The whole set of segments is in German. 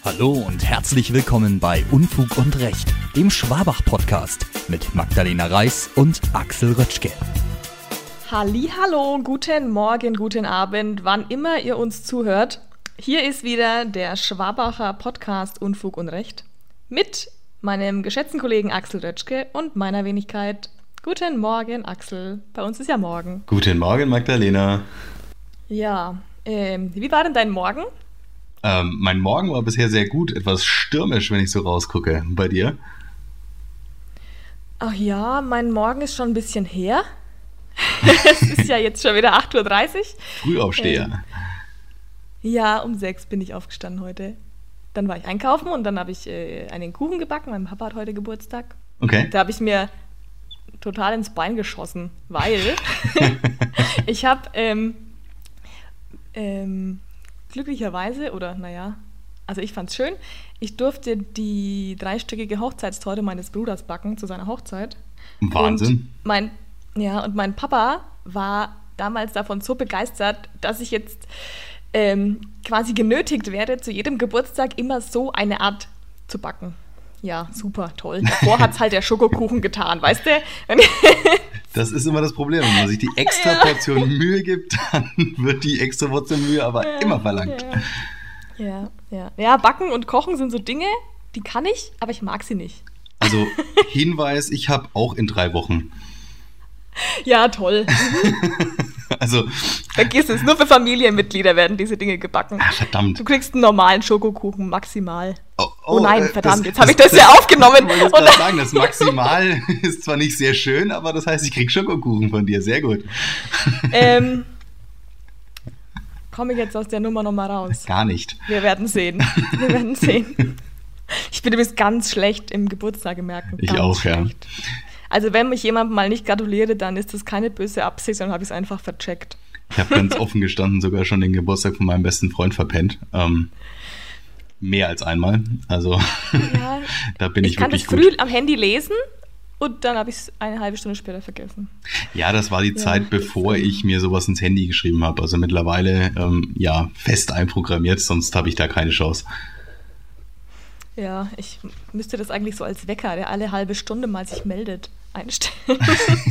Hallo und herzlich willkommen bei Unfug und Recht, dem Schwabach-Podcast mit Magdalena Reis und Axel Rötschke. Hallihallo, guten Morgen, guten Abend, wann immer ihr uns zuhört. Hier ist wieder der Schwabacher Podcast Unfug und Recht mit meinem geschätzten Kollegen Axel Rötschke und meiner Wenigkeit. Guten Morgen, Axel. Bei uns ist ja morgen. Guten Morgen, Magdalena. Ja, wie war denn dein Morgen? Mein Morgen war bisher sehr gut, etwas stürmisch, wenn ich so rausgucke. Bei dir? Ach ja, mein Morgen ist schon ein bisschen her. Es ist ja jetzt schon wieder 8.30 Uhr. Frühaufsteher. Ja, um 6 bin ich aufgestanden heute. Dann war ich einkaufen und dann habe ich einen Kuchen gebacken. Mein Papa hat heute Geburtstag. Okay. Da habe ich mir total ins Bein geschossen, weil ich habe glücklicherweise, also ich fand's schön, ich durfte die 3-stöckige Hochzeitstorte meines Bruders backen zu seiner Hochzeit. Wahnsinn. Und mein Papa war damals davon so begeistert, dass ich jetzt quasi genötigt werde, zu jedem Geburtstag immer so eine Art zu backen. Ja, super, toll. Davor hat's halt der Schokokuchen getan, weißt du? Das ist immer das Problem, wenn man sich die extra Portion Mühe gibt, dann wird die extra Portion Mühe aber immer verlangt. Ja, Backen und Kochen sind so Dinge, die kann ich, aber ich mag sie nicht. Also Hinweis, ich habe auch in 3 Wochen. Ja, toll. Also vergiss es, nur für Familienmitglieder werden diese Dinge gebacken. Ach, verdammt. Du kriegst einen normalen Schokokuchen, maximal. Oh nein, verdammt, jetzt habe ich das ja aufgenommen. Ich wollte sagen, das Maximal ist zwar nicht sehr schön, aber das heißt, ich krieg Schokokuchen von dir, sehr gut. Komme ich jetzt aus der Nummer nochmal raus? Gar nicht. Wir werden sehen. Ich bin übrigens ganz schlecht im Geburtstage merken. Ich auch, schlecht. Ja. Also wenn mich jemand mal nicht gratuliert, dann ist das keine böse Absicht, sondern habe ich es einfach vercheckt. Ich habe ganz offen gestanden sogar schon den Geburtstag von meinem besten Freund verpennt. Mehr als einmal. Also ja, da bin ich wirklich gut. Ich kann das früh am Handy lesen und dann habe ich es eine halbe Stunde später vergessen. Ja, das war die Zeit, bevor ich mir sowas ins Handy geschrieben habe. Also mittlerweile fest einprogrammiert, sonst habe ich da keine Chance. Ja, ich müsste das eigentlich so als Wecker, der alle halbe Stunde mal sich meldet, einstellen.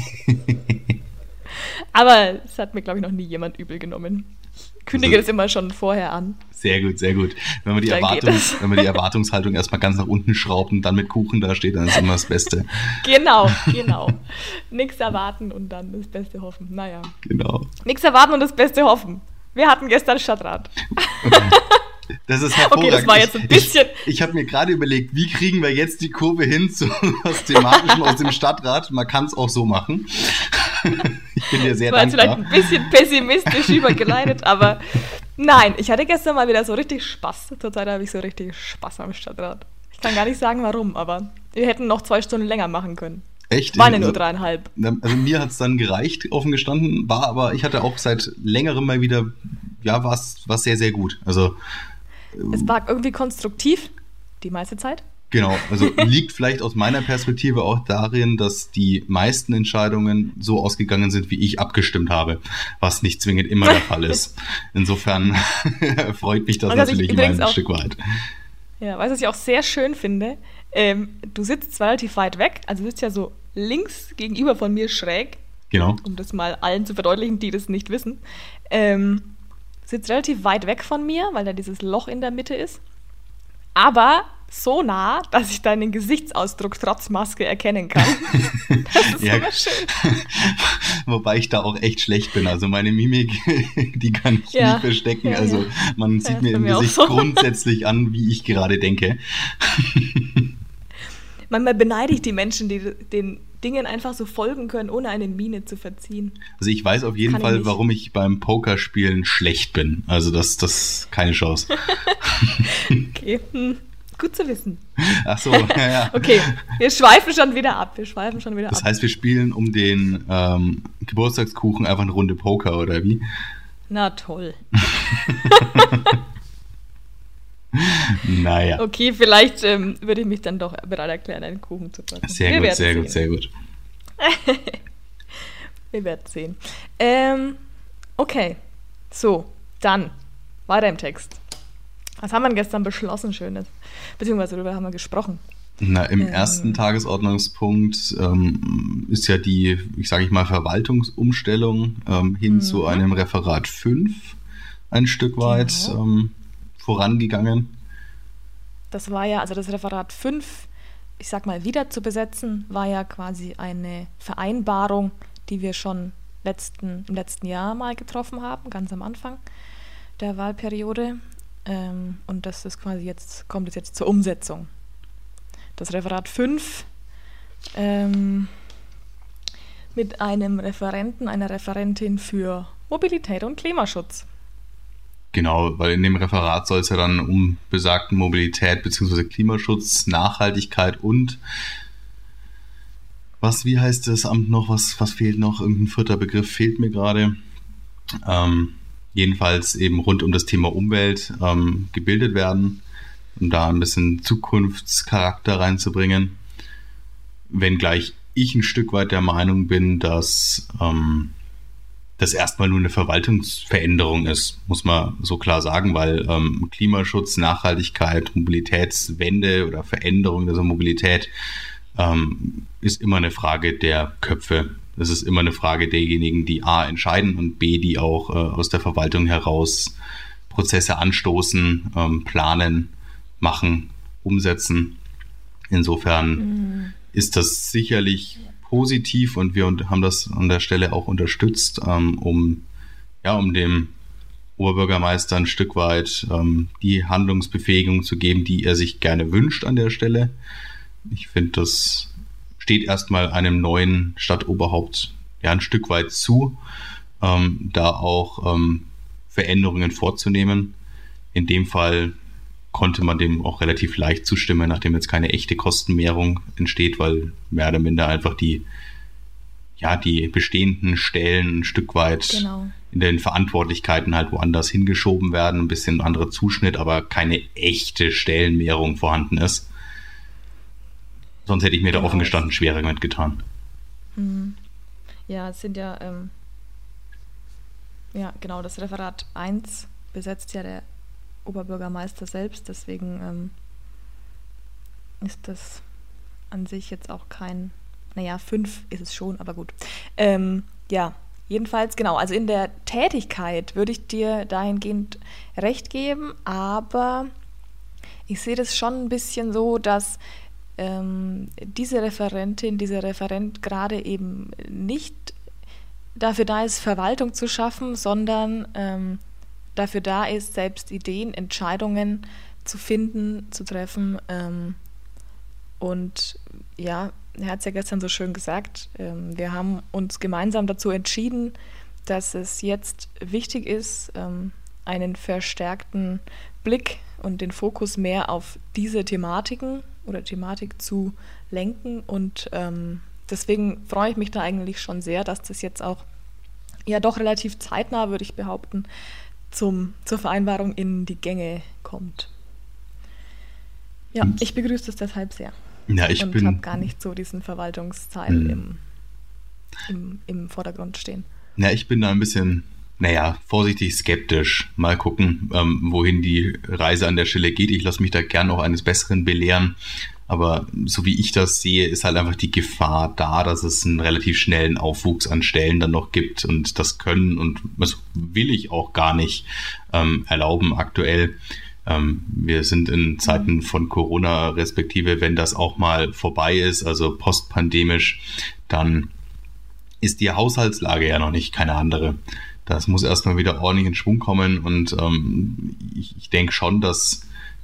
Aber es hat mir, glaube ich, noch nie jemand übel genommen. Ich kündige das immer schon vorher an. Sehr gut, sehr gut. Wenn man die Erwartungshaltung erstmal ganz nach unten schraubt und dann mit Kuchen da steht, dann ist immer das Beste. Genau. Nichts erwarten und dann das Beste hoffen. Naja. Genau. Nichts erwarten und das Beste hoffen. Wir hatten gestern Stadtrat. Okay. Das ist hervorragend. Okay, das war jetzt ein bisschen... Ich habe mir gerade überlegt, wie kriegen wir jetzt die Kurve hin zu was Thematischem aus dem Stadtrat? Man kann es auch so machen. Ich bin dir sehr dankbar. Das war jetzt vielleicht ein bisschen pessimistisch übergeleitet, aber nein, ich hatte gestern mal wieder so richtig Spaß. Zurzeit habe ich so richtig Spaß am Stadtrat. Ich kann gar nicht sagen, warum, aber wir hätten noch 2 Stunden länger machen können. Echt? Waren ja nur 3,5. Also mir hat es dann gereicht, offen gestanden, aber ich hatte auch seit längerem mal wieder, war es sehr, sehr gut. Also es war irgendwie konstruktiv, die meiste Zeit. Genau, also liegt vielleicht aus meiner Perspektive auch darin, dass die meisten Entscheidungen so ausgegangen sind, wie ich abgestimmt habe, was nicht zwingend immer der Fall ist. Insofern freut mich das natürlich immer ein Stück weit. Ja, was ich auch sehr schön finde, du sitzt relativ weit weg, also du sitzt ja so links gegenüber von mir schräg. Genau. Um das mal allen zu verdeutlichen, die das nicht wissen. Sitzt relativ weit weg von mir, weil da dieses Loch in der Mitte ist. Aber so nah, dass ich deinen Gesichtsausdruck trotz Maske erkennen kann. Das ist immer schön. Wobei ich da auch echt schlecht bin. Also meine Mimik, die kann ich nie verstecken. Also man sieht mir im Gesicht so grundsätzlich an, wie ich gerade denke. Manchmal beneide ich die Menschen, die den Dingen einfach so folgen können, ohne eine Miene zu verziehen. Also ich weiß auf jeden Fall, warum ich beim Pokerspielen schlecht bin. Also das keine Chance. Okay, gut zu wissen. Ach so, ja. Okay, wir schweifen schon wieder ab. Das heißt, wir spielen um den Geburtstagskuchen einfach eine Runde Poker, oder wie? Na toll. Naja. Okay, vielleicht würde ich mich dann doch bereit erklären, einen Kuchen zu backen. Sehr gut. Wir werden sehen. Okay, so, dann weiter im Text. Was haben wir denn gestern beschlossen, Schönes? Beziehungsweise darüber haben wir gesprochen. Na, im ersten Tagesordnungspunkt ist ja die, sage ich mal, Verwaltungsumstellung hin zu einem Referat 5 ein Stück weit vorangegangen. Das war ja, also das Referat 5, ich sag mal, wieder zu besetzen, war ja quasi eine Vereinbarung, die wir schon im letzten Jahr mal getroffen haben, ganz am Anfang der Wahlperiode. Und das ist quasi kommt es jetzt zur Umsetzung. Das Referat 5 mit einem Referenten, einer Referentin für Mobilität und Klimaschutz. Genau, weil in dem Referat soll es ja dann um besagten Mobilität bzw. Klimaschutz, Nachhaltigkeit und wie heißt das Amt noch? Was fehlt noch? Irgendein 4. Begriff fehlt mir gerade. Jedenfalls eben rund um das Thema Umwelt gebildet werden, um da ein bisschen Zukunftscharakter reinzubringen. Wenngleich ich ein Stück weit der Meinung bin, dass das erstmal nur eine Verwaltungsveränderung ist, muss man so klar sagen, weil Klimaschutz, Nachhaltigkeit, Mobilitätswende oder Veränderung der Mobilität ist immer eine Frage der Köpfe. Es ist immer eine Frage derjenigen, die A entscheiden und B, die auch aus der Verwaltung heraus Prozesse anstoßen, planen, machen, umsetzen. Insofern ist das sicherlich positiv und wir haben das an der Stelle auch unterstützt, um dem Oberbürgermeister ein Stück weit die Handlungsbefähigung zu geben, die er sich gerne wünscht an der Stelle. Ich finde, das steht erstmal einem neuen Stadtoberhaupt ein Stück weit zu, da auch Veränderungen vorzunehmen. In dem Fall konnte man dem auch relativ leicht zustimmen, nachdem jetzt keine echte Kostenmehrung entsteht, weil mehr oder minder einfach die bestehenden Stellen ein Stück weit in den Verantwortlichkeiten halt woanders hingeschoben werden, ein bisschen anderer Zuschnitt, aber keine echte Stellenmehrung vorhanden ist. Sonst hätte ich mir da offen gestanden schwerer mitgetan. Ja, es sind ja, das Referat 1 besetzt ja der Oberbürgermeister selbst, deswegen ist das an sich jetzt auch 5 ist es schon, aber gut. Jedenfalls, genau, also in der Tätigkeit würde ich dir dahingehend recht geben, aber ich sehe das schon ein bisschen so, dass diese Referentin, dieser Referent gerade eben nicht dafür da ist, Verwaltung zu schaffen, sondern dafür da ist, selbst Ideen, Entscheidungen zu finden, zu treffen. Und ja, er hat es ja gestern so schön gesagt, wir haben uns gemeinsam dazu entschieden, dass es jetzt wichtig ist, einen verstärkten Blick und den Fokus mehr auf diese Thematik zu lenken. Und deswegen freue ich mich da eigentlich schon sehr, dass das jetzt auch doch relativ zeitnah, würde ich behaupten, zur Vereinbarung in die Gänge kommt. Ja, ich begrüße das deshalb sehr. Ja, ich habe gar nicht so diesen Verwaltungsteil im Vordergrund stehen. Ja, ich bin da ein bisschen, vorsichtig skeptisch. Mal gucken, wohin die Reise an der Stelle geht. Ich lasse mich da gern auch eines Besseren belehren. Aber so wie ich das sehe, ist halt einfach die Gefahr da, dass es einen relativ schnellen Aufwuchs an Stellen dann noch gibt. Und das können und das will ich auch gar nicht erlauben aktuell. Wir sind in Zeiten von Corona, respektive wenn das auch mal vorbei ist, also postpandemisch, dann ist die Haushaltslage ja noch nicht keine andere. Das muss erstmal wieder ordentlich in Schwung kommen und ich denke schon, dass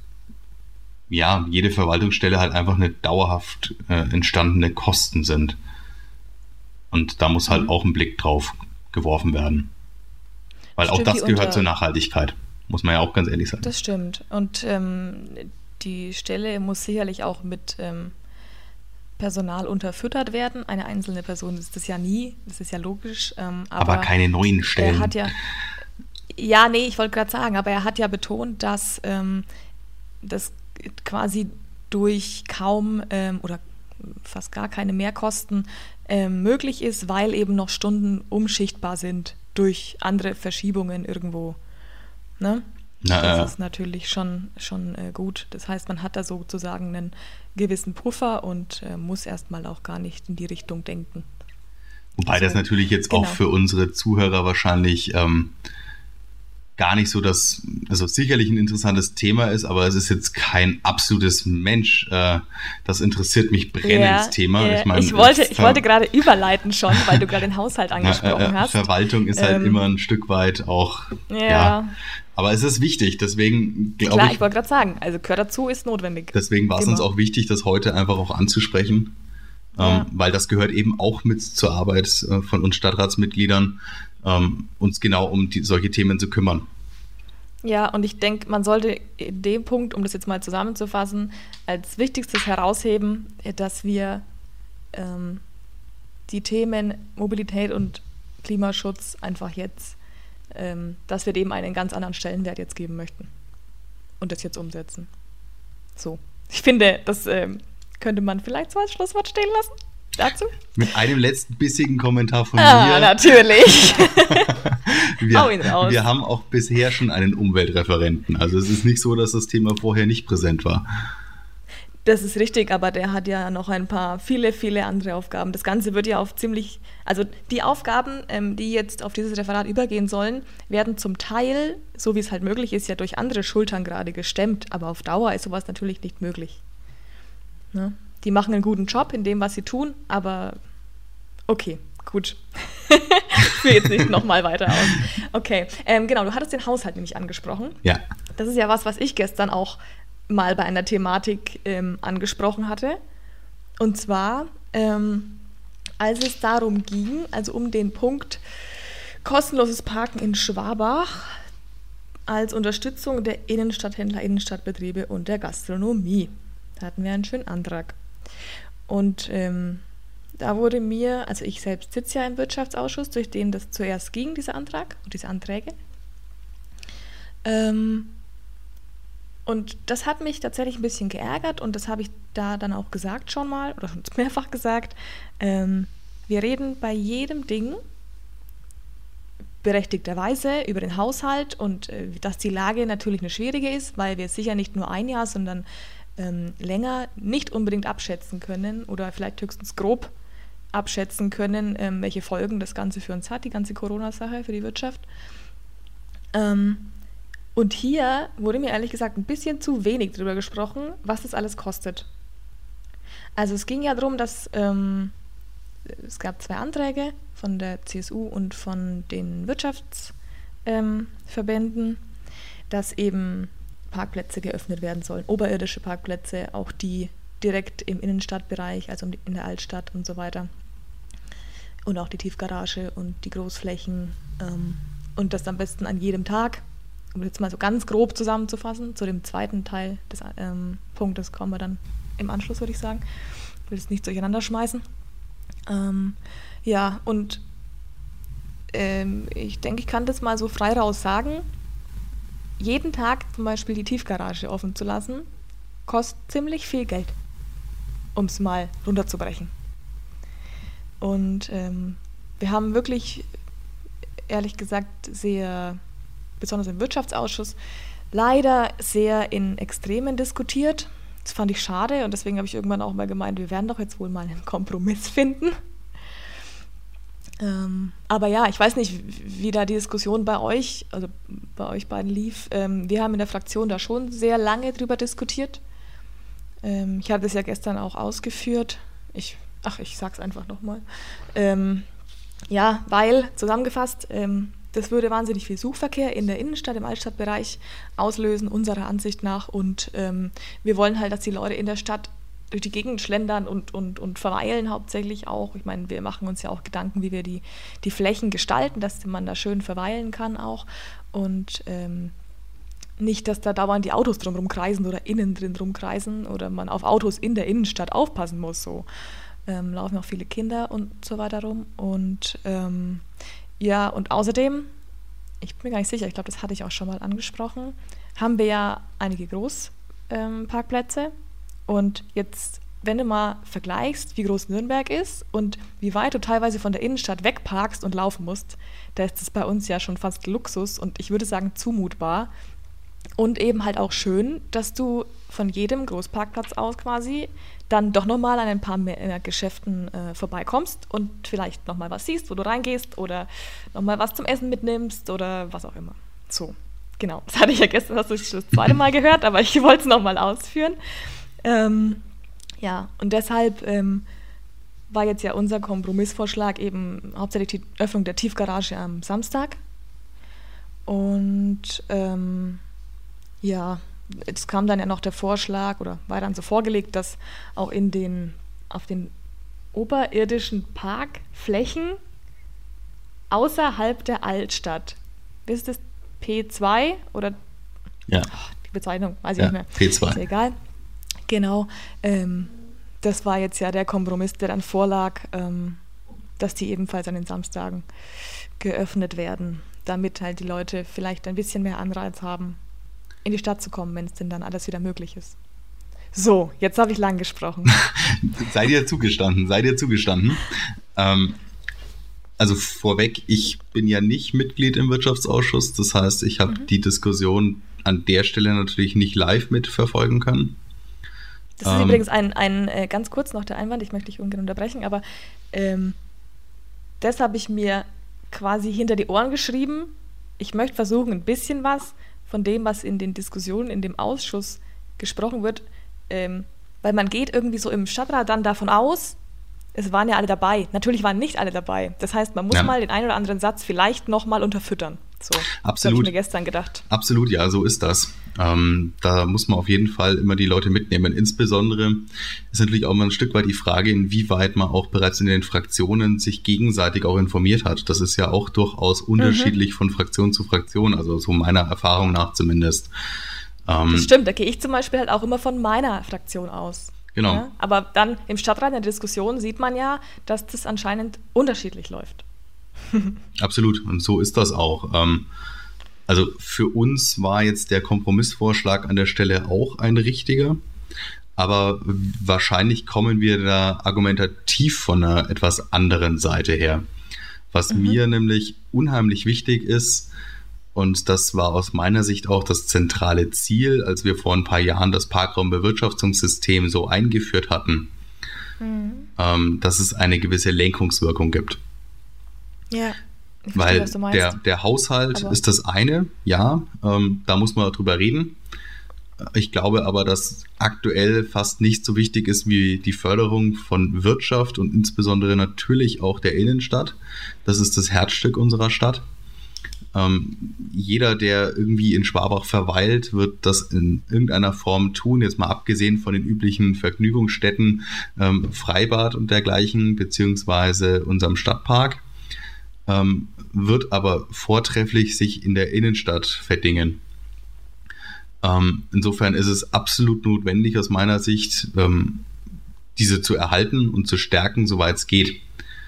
jede Verwaltungsstelle halt einfach eine dauerhaft entstandene Kosten sind. Und da muss halt auch ein Blick drauf geworfen werden. Weil auch das gehört zur Nachhaltigkeit. Muss man ja auch ganz ehrlich sagen. Das stimmt. Und die Stelle muss sicherlich auch mit Personal unterfüttert werden. Eine einzelne Person ist das ja nie, das ist ja logisch. Aber keine neuen Stellen. Er hat ich wollte gerade sagen, aber er hat ja betont, dass das quasi durch kaum oder fast gar keine Mehrkosten möglich ist, weil eben noch Stunden umschichtbar sind durch andere Verschiebungen irgendwo. Ne? Das ist natürlich schon gut. Das heißt, man hat da sozusagen einen gewissen Puffer und muss erstmal auch gar nicht in die Richtung denken. Wobei das natürlich jetzt auch für unsere Zuhörer wahrscheinlich gar nicht so also sicherlich ein interessantes Thema ist, aber es ist jetzt kein absolutes Mensch. Das interessiert mich brennendes Thema. Ich meine, ich wollte gerade überleiten schon, weil du gerade den Haushalt angesprochen hast. Verwaltung ist halt immer ein Stück weit auch, aber es ist wichtig, deswegen glaube ich... Klar, ich wollte gerade sagen, also gehört dazu, ist notwendig. Deswegen war es uns auch wichtig, das heute einfach auch anzusprechen, weil das gehört eben auch mit zur Arbeit von uns Stadtratsmitgliedern, uns genau um solche Themen zu kümmern. Ja, und ich denke, man sollte in dem Punkt, um das jetzt mal zusammenzufassen, als Wichtigstes herausheben, dass wir die Themen Mobilität und Klimaschutz einfach jetzt, dass wir dem einen ganz anderen Stellenwert jetzt geben möchten und das jetzt umsetzen. So, ich finde, das könnte man vielleicht so als Schlusswort stehen lassen. Dazu? Mit einem letzten bissigen Kommentar von mir. Natürlich. Wir haben auch bisher schon einen Umweltreferenten. Also es ist nicht so, dass das Thema vorher nicht präsent war. Das ist richtig, aber der hat ja noch ein paar, viele andere Aufgaben. Das Ganze wird ja also die Aufgaben, die jetzt auf dieses Referat übergehen sollen, werden zum Teil, so wie es halt möglich ist, ja durch andere Schultern gerade gestemmt. Aber auf Dauer ist sowas natürlich nicht möglich. Ne? Die machen einen guten Job in dem, was sie tun, aber okay, gut. Ich führe jetzt nicht nochmal weiter aus. Okay, genau, du hattest den Haushalt nämlich angesprochen. Ja. Das ist ja was ich gestern auch mal bei einer Thematik angesprochen hatte. Und zwar, als es darum ging, also um den Punkt kostenloses Parken in Schwabach als Unterstützung der Innenstadthändler, Innenstadtbetriebe und der Gastronomie. Da hatten wir einen schönen Antrag. Und da wurde mir, also ich selbst sitze ja im Wirtschaftsausschuss, durch den das zuerst ging, dieser Antrag und diese Anträge. Und das hat mich tatsächlich ein bisschen geärgert und das habe ich da dann auch gesagt schon mal oder schon mehrfach gesagt. Wir reden bei jedem Ding berechtigterweise über den Haushalt und dass die Lage natürlich eine schwierige ist, weil wir sicher nicht nur ein Jahr, sondern länger nicht unbedingt abschätzen können oder vielleicht höchstens grob abschätzen können, welche Folgen das Ganze für uns hat, die ganze Corona-Sache für die Wirtschaft. Und hier wurde mir ehrlich gesagt ein bisschen zu wenig darüber gesprochen, was das alles kostet. Also es ging ja darum, dass es gab 2 Anträge von der CSU und von den Wirtschaftsverbänden, dass eben Parkplätze geöffnet werden sollen, oberirdische Parkplätze, auch die direkt im Innenstadtbereich, also in der Altstadt und so weiter. Und auch die Tiefgarage und die Großflächen und das am besten an jedem Tag. Um jetzt mal so ganz grob zusammenzufassen, zu dem zweiten Teil des Punktes kommen wir dann im Anschluss, würde ich sagen. Ich will es nicht durcheinander schmeißen. Ja, und ich denke, ich kann das mal so frei raus sagen. Jeden Tag zum Beispiel die Tiefgarage offen zu lassen, kostet ziemlich viel Geld, um es mal runterzubrechen. Und wir haben wirklich, ehrlich gesagt, sehr, besonders im Wirtschaftsausschuss, leider sehr in Extremen diskutiert. Das fand ich schade und deswegen habe ich irgendwann auch mal gemeint, wir werden doch jetzt wohl mal einen Kompromiss finden. Aber ja, ich weiß nicht, wie da die Diskussion bei euch, also bei euch beiden lief. Wir haben in der Fraktion da schon sehr lange drüber diskutiert. Ich habe das ja gestern auch ausgeführt. Ich sag's einfach nochmal. Ja, weil, zusammengefasst, das würde wahnsinnig viel Suchverkehr in der Innenstadt, im Altstadtbereich auslösen, unserer Ansicht nach. Und wir wollen halt, dass die Leute in der Stadt durch die Gegend schlendern und verweilen hauptsächlich auch. Ich meine, wir machen uns ja auch Gedanken, wie wir die Flächen gestalten, dass man da schön verweilen kann auch. Und nicht, dass da dauernd die Autos drumherum kreisen oder innen drin rumkreisen oder man auf Autos in der Innenstadt aufpassen muss. So laufen auch viele Kinder und so weiter rum. Und ja, und außerdem, ich bin mir gar nicht sicher, ich glaube, das hatte ich auch schon mal angesprochen, haben wir ja einige Großparkplätze. Und jetzt, wenn du mal vergleichst, wie groß Nürnberg ist und wie weit du teilweise von der Innenstadt wegparkst und laufen musst, da ist es bei uns ja schon fast Luxus und ich würde sagen zumutbar. Und eben halt auch schön, dass du von jedem Großparkplatz aus quasi dann doch nochmal an ein paar mehr Geschäften vorbeikommst und vielleicht nochmal was siehst, wo du reingehst oder nochmal was zum Essen mitnimmst oder was auch immer. So, genau. Das hatte ich ja gestern das zweite Mal gehört, aber ich wollte es nochmal ausführen. Ja, und deshalb war jetzt ja unser Kompromissvorschlag eben hauptsächlich die Öffnung der Tiefgarage am Samstag. Und ja, es kam dann ja noch der Vorschlag oder war dann so vorgelegt, dass auch auf den oberirdischen Parkflächen außerhalb der Altstadt, ist das P2 oder Ja. Die Bezeichnung, weiß ich nicht mehr. P2. Ist egal. Genau. Das war jetzt ja der Kompromiss, der dann vorlag, dass die ebenfalls an den Samstagen geöffnet werden, damit halt die Leute vielleicht ein bisschen mehr Anreiz haben, in die Stadt zu kommen, wenn es denn dann alles wieder möglich ist. So, jetzt habe ich lang gesprochen. Sei dir zugestanden. Also vorweg, ich bin ja nicht Mitglied im Wirtschaftsausschuss, das heißt, ich habe die Diskussion an der Stelle natürlich nicht live mitverfolgen können. Das ist übrigens ein ganz kurz noch der Einwand, ich möchte dich ungern unterbrechen, aber das habe ich mir quasi hinter die Ohren geschrieben. Ich möchte versuchen, ein bisschen was von dem, was in den Diskussionen in dem Ausschuss gesprochen wird, weil man geht irgendwie so im Stadtrat dann davon aus, es waren ja alle dabei. Natürlich waren nicht alle dabei. Das heißt, man muss mal den einen oder anderen Satz vielleicht nochmal unterfüttern. So, absolut. Das habe ich mir gestern gedacht. Absolut, ja, so ist das. Da muss man auf jeden Fall immer die Leute mitnehmen. Insbesondere ist natürlich auch mal ein Stück weit die Frage, inwieweit man auch bereits in den Fraktionen sich gegenseitig auch informiert hat. Das ist ja auch durchaus unterschiedlich von Fraktion zu Fraktion, also so meiner Erfahrung nach zumindest. Das stimmt, da gehe ich zum Beispiel halt auch immer von meiner Fraktion aus. Genau. Ja? Aber dann im Stadtrat in der Diskussion sieht man ja, dass das anscheinend unterschiedlich läuft. Absolut, und so ist das auch. Also für uns war jetzt der Kompromissvorschlag an der Stelle auch ein richtiger, aber wahrscheinlich kommen wir da argumentativ von einer etwas anderen Seite her. Was mir nämlich unheimlich wichtig ist, und das war aus meiner Sicht auch das zentrale Ziel, als wir vor ein paar Jahren das Parkraumbewirtschaftungssystem so eingeführt hatten, dass es eine gewisse Lenkungswirkung gibt. Ja, ich verstehe, weil was du meinst. der Haushalt ist das eine, ja, da muss man drüber reden. Ich glaube aber, dass aktuell fast nicht so wichtig ist wie die Förderung von Wirtschaft und insbesondere natürlich auch der Innenstadt. Das ist das Herzstück unserer Stadt. Jeder, der irgendwie in Schwabach verweilt, wird das in irgendeiner Form tun, jetzt mal abgesehen von den üblichen Vergnügungsstätten, Freibad und dergleichen, beziehungsweise unserem Stadtpark. Wird aber vortrefflich sich in der Innenstadt verdingen. Insofern ist es absolut notwendig aus meiner Sicht, diese zu erhalten und zu stärken, soweit es geht.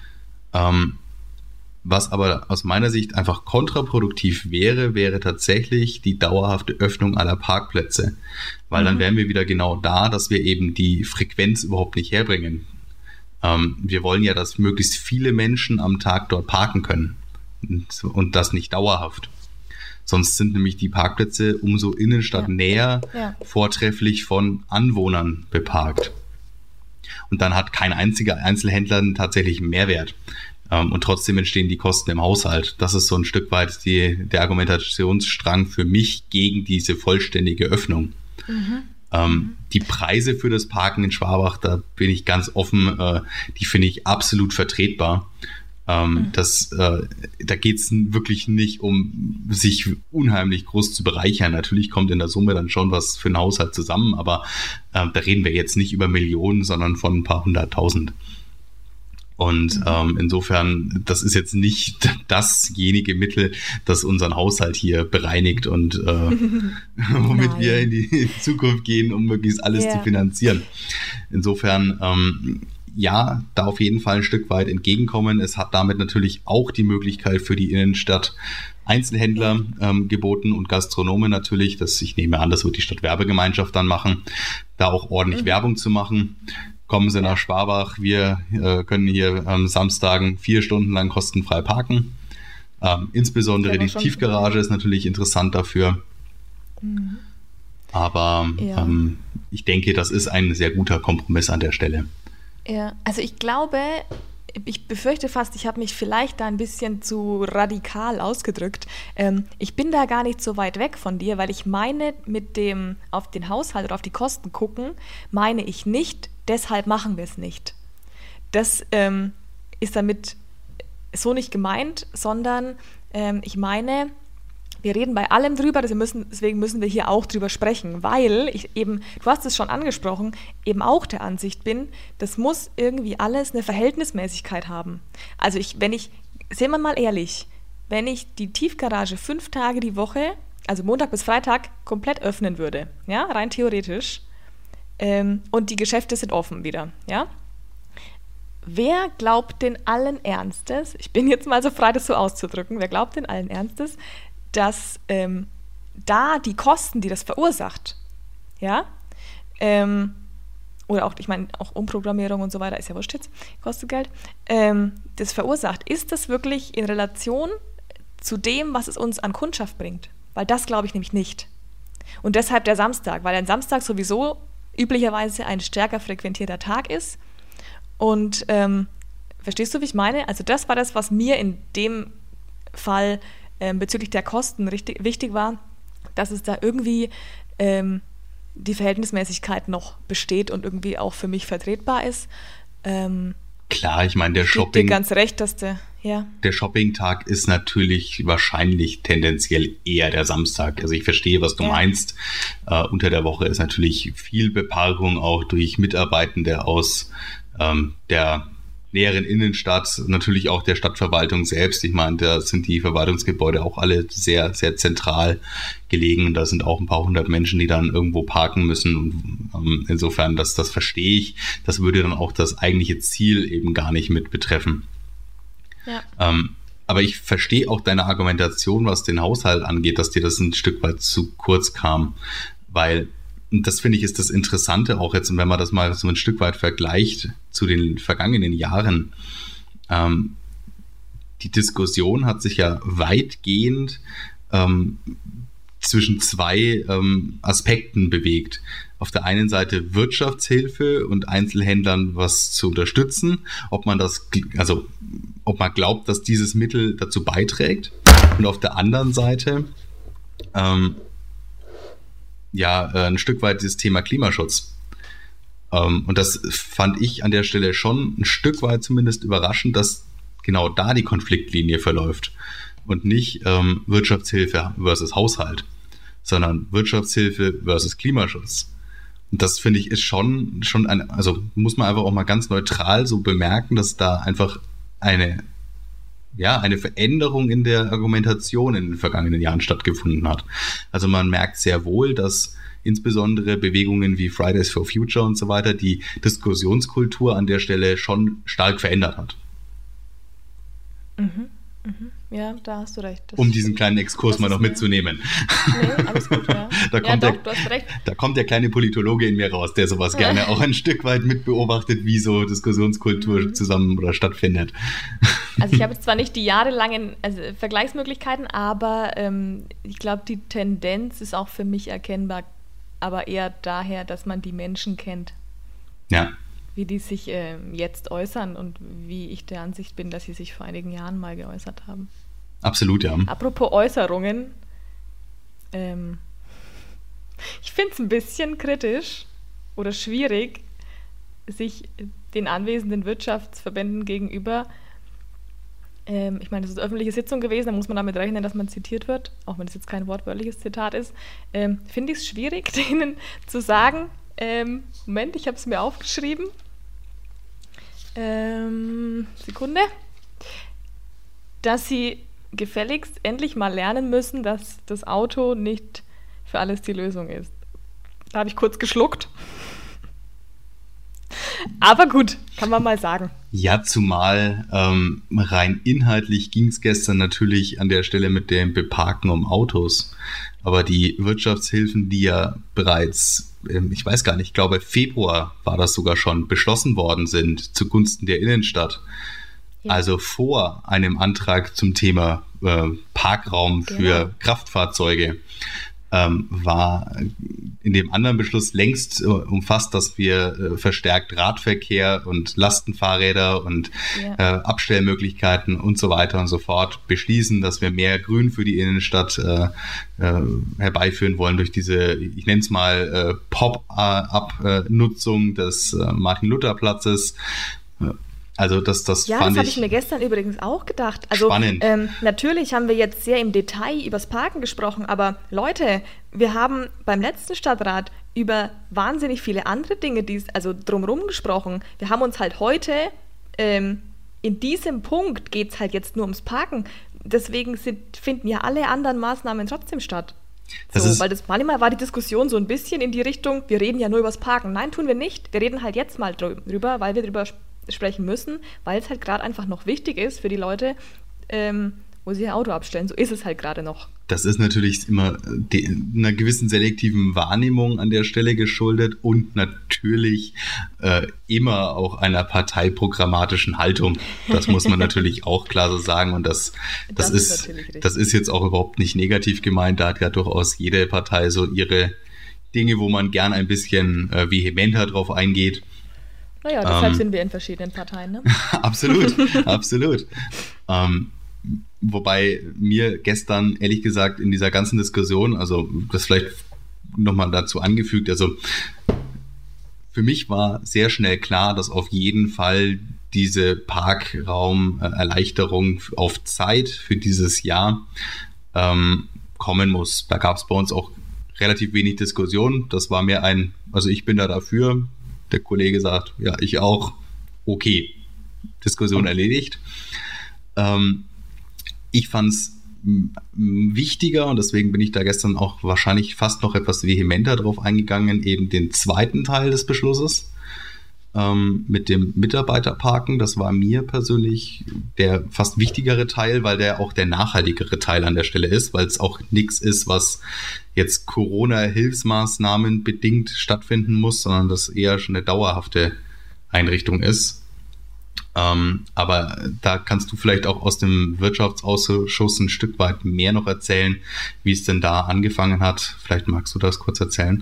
Was aber aus meiner Sicht einfach kontraproduktiv wäre tatsächlich die dauerhafte Öffnung aller Parkplätze. Weil dann wären wir wieder genau da, dass wir eben die Frequenz überhaupt nicht herbringen. Wir wollen ja, dass möglichst viele Menschen am Tag dort parken können und das nicht dauerhaft. Sonst sind nämlich die Parkplätze umso innenstadtnäher vortrefflich von Anwohnern beparkt. Und dann hat kein einziger Einzelhändler einen tatsächlichen Mehrwert. Und trotzdem entstehen die Kosten im Haushalt. Das ist so ein Stück weit der Argumentationsstrang für mich gegen diese vollständige Öffnung. Die Preise für das Parken in Schwabach, da bin ich ganz offen, die finde ich absolut vertretbar. Da geht es wirklich nicht um sich unheimlich groß zu bereichern. Natürlich kommt in der Summe dann schon was für einen Haushalt zusammen, aber da reden wir jetzt nicht über Millionen, sondern von ein paar 100.000. Und insofern, das ist jetzt nicht dasjenige Mittel, das unseren Haushalt hier bereinigt und womit wir in die Zukunft gehen, um möglichst alles zu finanzieren. Insofern, ja, da auf jeden Fall ein Stück weit entgegenkommen. Es hat damit natürlich auch die Möglichkeit für die Innenstadt Einzelhändler geboten und Gastronomen natürlich, ich nehme an, das wird die Stadtwerbegemeinschaft dann machen, da auch ordentlich Werbung zu machen. Kommen Sie nach Schwabach, wir können hier am Samstagen 4 Stunden lang kostenfrei parken. Insbesondere die Tiefgarage ist natürlich interessant dafür. Aber Ja. ich denke, das ist ein sehr guter Kompromiss an der Stelle. Ja, also ich glaube, ich befürchte fast, ich habe mich vielleicht da ein bisschen zu radikal ausgedrückt. Ich bin da gar nicht so weit weg von dir, weil ich meine, mit dem auf den Haushalt oder auf die Kosten gucken, meine ich nicht, deshalb machen wir es nicht. Das ist damit so nicht gemeint, sondern ich meine, wir reden bei allem drüber, deswegen müssen wir hier auch drüber sprechen, weil ich eben, du hast es schon angesprochen, eben auch der Ansicht bin, das muss irgendwie alles eine Verhältnismäßigkeit haben. Also sehen wir mal ehrlich, wenn ich die Tiefgarage 5 Tage die Woche, also Montag bis Freitag, komplett öffnen würde, ja, rein theoretisch, und die Geschäfte sind offen wieder, ja, wer glaubt denn allen Ernstes, ich bin jetzt mal so frei, das so auszudrücken, wer glaubt denn allen Ernstes, dass da die Kosten, die das verursacht, ja, oder auch, ich meine, auch Umprogrammierung und so weiter, ist ja wurscht jetzt, kostet Geld, das verursacht, ist das wirklich in Relation zu dem, was es uns an Kundschaft bringt? Weil das glaube ich nämlich nicht. Und deshalb der Samstag, weil ein Samstag sowieso üblicherweise ein stärker frequentierter Tag ist. Und verstehst du, wie ich meine? Also das war das, was mir in dem Fall bezüglich der Kosten wichtig war, dass es da irgendwie die Verhältnismäßigkeit noch besteht und irgendwie auch für mich vertretbar ist. Klar, ich meine, der Ich gebe dir ganz recht, dass der Shopping-Tag ist natürlich wahrscheinlich tendenziell eher der Samstag. Also ich verstehe, was du meinst. Unter der Woche ist natürlich viel Beparkung auch durch Mitarbeitende aus der näheren Innenstadt, natürlich auch der Stadtverwaltung selbst. Ich meine, da sind die Verwaltungsgebäude auch alle sehr, sehr zentral gelegen. Da sind auch ein paar hundert Menschen, die dann irgendwo parken müssen. Und insofern, das verstehe ich. Das würde dann auch das eigentliche Ziel eben gar nicht mit betreffen. Ja. Aber ich verstehe auch deine Argumentation, was den Haushalt angeht, dass dir das ein Stück weit zu kurz kam. Weil, und das finde ich ist das Interessante auch jetzt, wenn man das mal so ein Stück weit vergleicht zu den vergangenen Jahren. Die Diskussion hat sich ja weitgehend zwischen zwei Aspekten bewegt. Auf der einen Seite Wirtschaftshilfe und Einzelhändlern was zu unterstützen, ob man glaubt, dass dieses Mittel dazu beiträgt. Und auf der anderen Seite ein Stück weit das Thema Klimaschutz. Und das fand ich an der Stelle schon ein Stück weit zumindest überraschend, dass genau da die Konfliktlinie verläuft und nicht Wirtschaftshilfe versus Haushalt, sondern Wirtschaftshilfe versus Klimaschutz. Und das finde ich ist schon also muss man einfach auch mal ganz neutral so bemerken, dass da einfach eine Veränderung in der Argumentation in den vergangenen Jahren stattgefunden hat. Also man merkt sehr wohl, dass insbesondere Bewegungen wie Fridays for Future und so weiter die Diskussionskultur an der Stelle schon stark verändert hat. Ja, da hast du recht. Um diesen kleinen Exkurs mal noch mitzunehmen. Nee, alles gut, ja. Du hast recht. Da kommt der kleine Politologe in mir raus, der sowas gerne auch ein Stück weit mit beobachtet, wie so Diskussionskultur zusammen oder stattfindet. Also ich habe jetzt zwar nicht die jahrelangen Vergleichsmöglichkeiten, aber ich glaube, die Tendenz ist auch für mich erkennbar, aber eher daher, dass man die Menschen kennt. Ja. Wie die sich jetzt äußern und wie ich der Ansicht bin, dass sie sich vor einigen Jahren mal geäußert haben. Absolut, ja. Apropos Äußerungen, ich finde es ein bisschen kritisch oder schwierig, sich den anwesenden Wirtschaftsverbänden gegenüber, ich meine, das ist eine öffentliche Sitzung gewesen, da muss man damit rechnen, dass man zitiert wird, auch wenn das jetzt kein wortwörtliches Zitat ist, finde ich es schwierig, denen zu sagen, Moment, ich habe es mir aufgeschrieben. Sekunde. Dass sie gefälligst endlich mal lernen müssen, dass das Auto nicht für alles die Lösung ist. Da habe ich kurz geschluckt. Aber gut, kann man mal sagen. Ja, zumal rein inhaltlich ging es gestern natürlich an der Stelle mit dem Beparken um Autos. Aber die Wirtschaftshilfen, die ja bereits, ich weiß gar nicht, ich glaube Februar war das sogar schon, beschlossen worden sind zugunsten der Innenstadt. Ja. Also vor einem Antrag zum Thema Parkraum für Kraftfahrzeuge. war in dem anderen Beschluss längst umfasst, dass wir verstärkt Radverkehr und Lastenfahrräder und Abstellmöglichkeiten und so weiter und so fort beschließen, dass wir mehr Grün für die Innenstadt herbeiführen wollen durch diese, ich nenne es mal, Pop-up-Nutzung des Martin-Luther-Platzes. Also das das habe ich mir gestern übrigens auch gedacht. Also spannend. Natürlich haben wir jetzt sehr im Detail übers Parken gesprochen, aber Leute, wir haben beim letzten Stadtrat über wahnsinnig viele andere Dinge, drumherum gesprochen. Wir haben uns halt heute, in diesem Punkt geht es halt jetzt nur ums Parken. Deswegen finden ja alle anderen Maßnahmen trotzdem statt. Weil manchmal war die Diskussion so ein bisschen in die Richtung, wir reden ja nur übers Parken. Nein, tun wir nicht. Wir reden halt jetzt mal drüber, weil wir drüber sprechen müssen, weil es halt gerade einfach noch wichtig ist für die Leute, wo sie ihr Auto abstellen. So ist es halt gerade noch. Das ist natürlich immer einer gewissen selektiven Wahrnehmung an der Stelle geschuldet und natürlich immer auch einer parteiprogrammatischen Haltung. Das muss man natürlich auch klar so sagen und das ist jetzt auch überhaupt nicht negativ gemeint. Da hat ja durchaus jede Partei so ihre Dinge, wo man gern ein bisschen vehementer drauf eingeht. Naja, deshalb sind wir in verschiedenen Parteien, ne? Absolut, absolut. Wobei mir gestern, ehrlich gesagt, in dieser ganzen Diskussion, also das vielleicht nochmal dazu angefügt, also für mich war sehr schnell klar, dass auf jeden Fall diese Parkraumerleichterung auf Zeit für dieses Jahr kommen muss. Da gab es bei uns auch relativ wenig Diskussion. Das war mir also ich bin da dafür. Der Kollege sagt, ja, ich auch. Okay, Diskussion erledigt. Ich fand es wichtiger und deswegen bin ich da gestern auch wahrscheinlich fast noch etwas vehementer drauf eingegangen, eben den zweiten Teil des Beschlusses mit dem Mitarbeiterparken. Das war mir persönlich der fast wichtigere Teil, weil der auch der nachhaltigere Teil an der Stelle ist, weil es auch nichts ist, was jetzt Corona-Hilfsmaßnahmen bedingt stattfinden muss, sondern das eher schon eine dauerhafte Einrichtung ist. Aber da kannst du vielleicht auch aus dem Wirtschaftsausschuss ein Stück weit mehr noch erzählen, wie es denn da angefangen hat. Vielleicht magst du das kurz erzählen.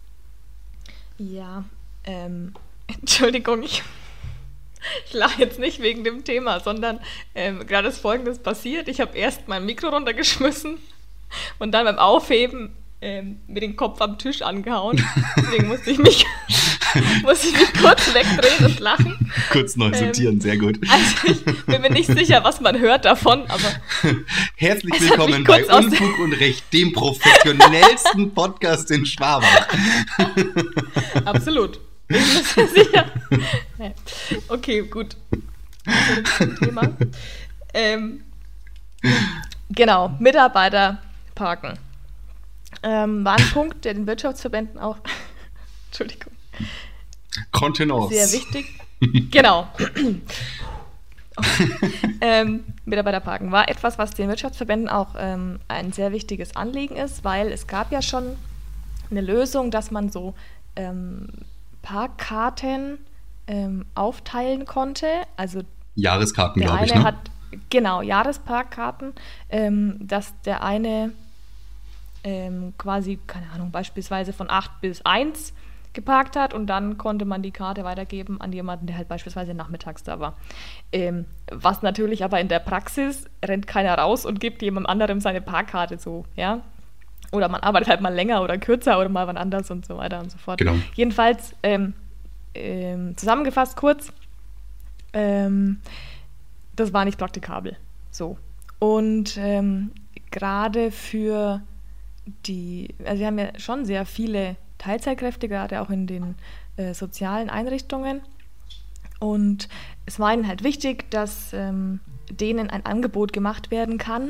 Ja, Entschuldigung, ich lache jetzt nicht wegen dem Thema, sondern gerade ist Folgendes passiert. Ich habe erst mein Mikro runtergeschmissen und dann beim Aufheben mit dem Kopf am Tisch angehauen. Deswegen musste ich mich kurz wegdrehen und lachen. Kurz neu sortieren, sehr gut. Also ich bin mir nicht sicher, was man hört davon, aber... Herzlich willkommen bei Unfug und Recht, dem professionellsten Podcast in Schwabach. Absolut. Ich bin mir sicher. Okay, gut. Also zum Thema. Genau, Mitarbeiter parken. War ein Punkt, der den Wirtschaftsverbänden auch... Entschuldigung. Kontenance. Sehr wichtig. Genau. Mitarbeiterparken war etwas, was den Wirtschaftsverbänden auch ein sehr wichtiges Anliegen ist, weil es gab ja schon eine Lösung, dass man so Parkkarten aufteilen konnte. Also Jahreskarten, glaube ich, ne? Genau, Jahresparkkarten, dass der eine quasi, keine Ahnung, beispielsweise von 8 bis 1 geparkt hat und dann konnte man die Karte weitergeben an jemanden, der halt beispielsweise nachmittags da war. Was natürlich aber in der Praxis rennt keiner raus und gibt jemand anderem seine Parkkarte so, ja. Oder man arbeitet halt mal länger oder kürzer oder mal wann anders und so weiter und so fort. Genau. Jedenfalls, zusammengefasst kurz, das war nicht praktikabel. So. Und gerade für also wir haben ja schon sehr viele Teilzeitkräfte, gerade auch in den sozialen Einrichtungen. Und es war ihnen halt wichtig, dass denen ein Angebot gemacht werden kann,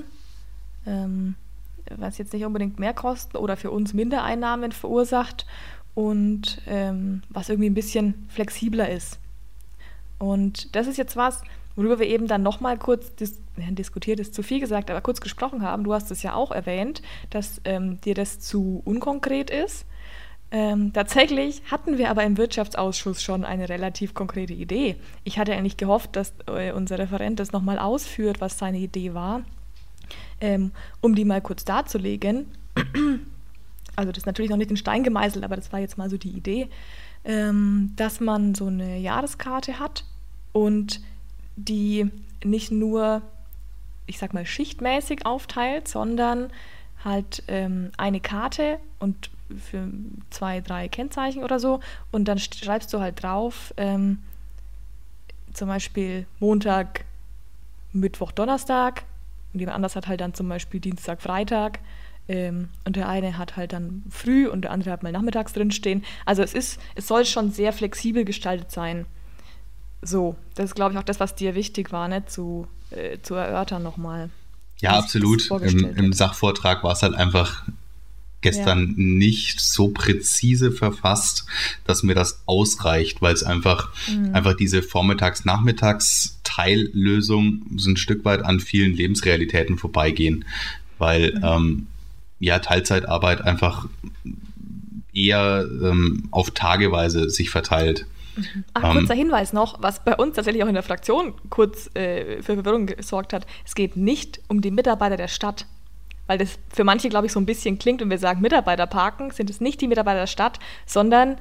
was jetzt nicht unbedingt mehr Kosten oder für uns Mindereinnahmen verursacht und was irgendwie ein bisschen flexibler ist. Und das ist jetzt was, worüber wir eben dann nochmal kurz diskutiert, ist zu viel gesagt, aber kurz gesprochen haben. Du hast es ja auch erwähnt, dass dir das zu unkonkret ist. Tatsächlich hatten wir aber im Wirtschaftsausschuss schon eine relativ konkrete Idee. Ich hatte eigentlich gehofft, dass unser Referent das nochmal ausführt, was seine Idee war, um die mal kurz darzulegen. also das ist natürlich noch nicht in Stein gemeißelt, aber das war jetzt mal so die Idee, dass man so eine Jahreskarte hat und die nicht nur, ich sag mal, schichtmäßig aufteilt, sondern halt eine Karte und für 2, 3 Kennzeichen oder so und dann schreibst du halt drauf, zum Beispiel Montag, Mittwoch, Donnerstag und jemand anders hat halt dann zum Beispiel Dienstag, Freitag und der eine hat halt dann früh und der andere hat mal nachmittags drinstehen. Also es soll schon sehr flexibel gestaltet sein. So, das ist, glaube ich, auch das, was dir wichtig war, ne, zu erörtern nochmal. Ja, absolut. Im Sachvortrag war es halt einfach gestern nicht so präzise verfasst, dass mir das ausreicht, weil es einfach diese Vormittags-Nachmittags-Teillösung so ein Stück weit an vielen Lebensrealitäten vorbeigehen, weil Teilzeitarbeit einfach eher auf Tageweise sich verteilt. Kurzer Hinweis noch, was bei uns tatsächlich auch in der Fraktion kurz für Verwirrung gesorgt hat. Es geht nicht um die Mitarbeiter der Stadt, weil das für manche, glaube ich, so ein bisschen klingt, wenn wir sagen Mitarbeiter parken, sind es nicht die Mitarbeiter der Stadt, sondern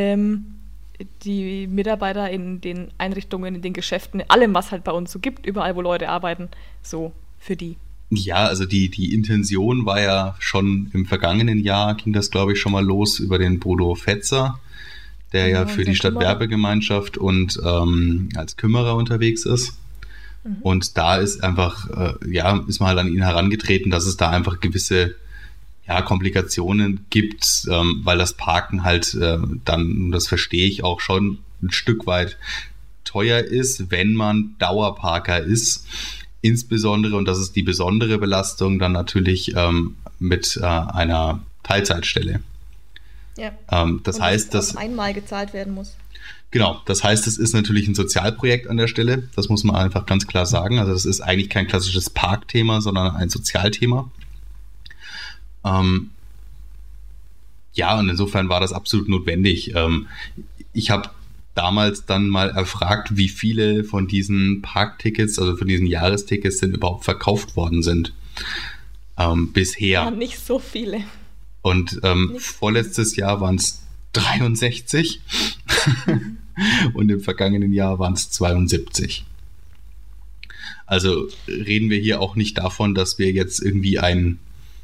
die Mitarbeiter in den Einrichtungen, in den Geschäften, in allem, was halt bei uns so gibt, überall, wo Leute arbeiten, so für die. Ja, also die Intention war ja schon im vergangenen Jahr, ging das, glaube ich, schon mal los über den Bodo Fetzer, der ja für die Stadtwerbegemeinschaft und als Kümmerer unterwegs ist. Und da ist einfach, ist man halt an ihn herangetreten, dass es da einfach gewisse Komplikationen gibt, weil das Parken halt dann, das verstehe ich auch schon, ein Stück weit teuer ist, wenn man Dauerparker ist. Insbesondere, und das ist die besondere Belastung, dann natürlich mit einer Teilzeitstelle. Ja. Das heißt, dass einmal gezahlt werden muss. Genau, das heißt, es ist natürlich ein Sozialprojekt an der Stelle. Das muss man einfach ganz klar sagen. Also das ist eigentlich kein klassisches Parkthema, sondern ein Sozialthema. Und insofern war das absolut notwendig. Ich habe damals dann mal erfragt, wie viele von diesen Parktickets, also von diesen Jahrestickets denn überhaupt verkauft worden sind. Bisher. Ja, nicht so viele. Und vorletztes Jahr waren es 63 und im vergangenen Jahr waren es 72. Also reden wir hier auch nicht davon, dass wir jetzt irgendwie ein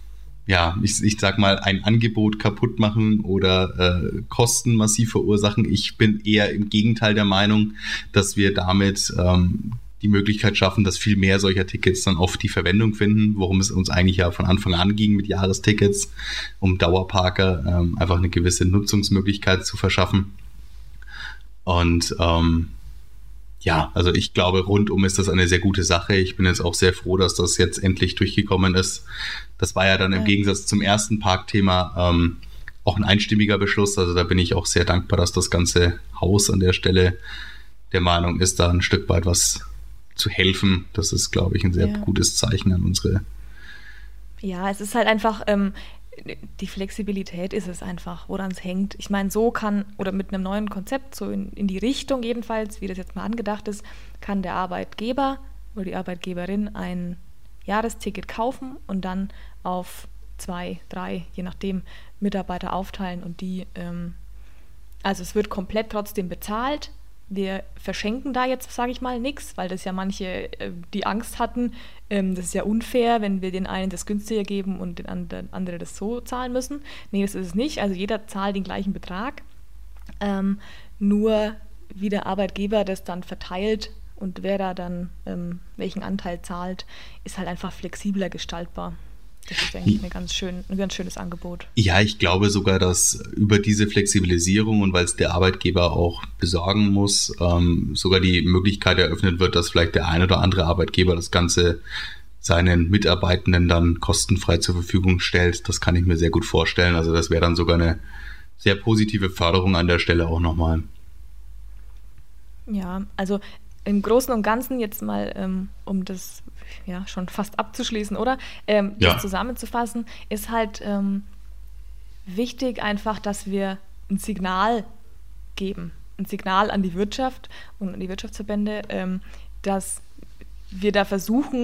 Angebot kaputt machen oder Kosten massiv verursachen. Ich bin eher im Gegenteil der Meinung, dass wir damit die Möglichkeit schaffen, dass viel mehr solcher Tickets dann oft die Verwendung finden, worum es uns eigentlich ja von Anfang an ging mit Jahrestickets, um Dauerparker einfach eine gewisse Nutzungsmöglichkeit zu verschaffen. Und also ich glaube, rundum ist das eine sehr gute Sache. Ich bin jetzt auch sehr froh, dass das jetzt endlich durchgekommen ist. Das war ja dann im Gegensatz zum ersten Parkthema auch ein einstimmiger Beschluss. Also da bin ich auch sehr dankbar, dass das ganze Haus an der Stelle der Meinung ist, da ein Stück weit was zu helfen. Das ist, glaube ich, ein sehr gutes Zeichen an unsere. Ja, es ist halt einfach, die Flexibilität ist es einfach, woran es hängt. Ich meine, so kann, oder mit einem neuen Konzept, so in die Richtung jedenfalls, wie das jetzt mal angedacht ist, kann der Arbeitgeber oder die Arbeitgeberin ein Jahresticket kaufen und dann auf 2, 3, je nachdem, Mitarbeiter aufteilen und die, also es wird komplett trotzdem bezahlt. Wir verschenken da jetzt, sage ich mal, nichts, weil das ja manche, die Angst hatten, das ist ja unfair, wenn wir den einen das günstiger geben und den anderen das so zahlen müssen. Nee, das ist es nicht. Also jeder zahlt den gleichen Betrag. Nur wie der Arbeitgeber das dann verteilt und wer da dann welchen Anteil zahlt, ist halt einfach flexibler gestaltbar. Das ist eigentlich ein ganz schönes Angebot. Ja, ich glaube sogar, dass über diese Flexibilisierung und weil es der Arbeitgeber auch besorgen muss, sogar die Möglichkeit eröffnet wird, dass vielleicht der ein oder andere Arbeitgeber das Ganze seinen Mitarbeitenden dann kostenfrei zur Verfügung stellt. Das kann ich mir sehr gut vorstellen. Also das wäre dann sogar eine sehr positive Förderung an der Stelle auch nochmal. Ja, also im Großen und Ganzen jetzt mal, um das schon fast abzuschließen, oder? Das zusammenzufassen, ist halt wichtig einfach, dass wir ein Signal geben. Ein Signal an die Wirtschaft und an die Wirtschaftsverbände, dass wir da versuchen,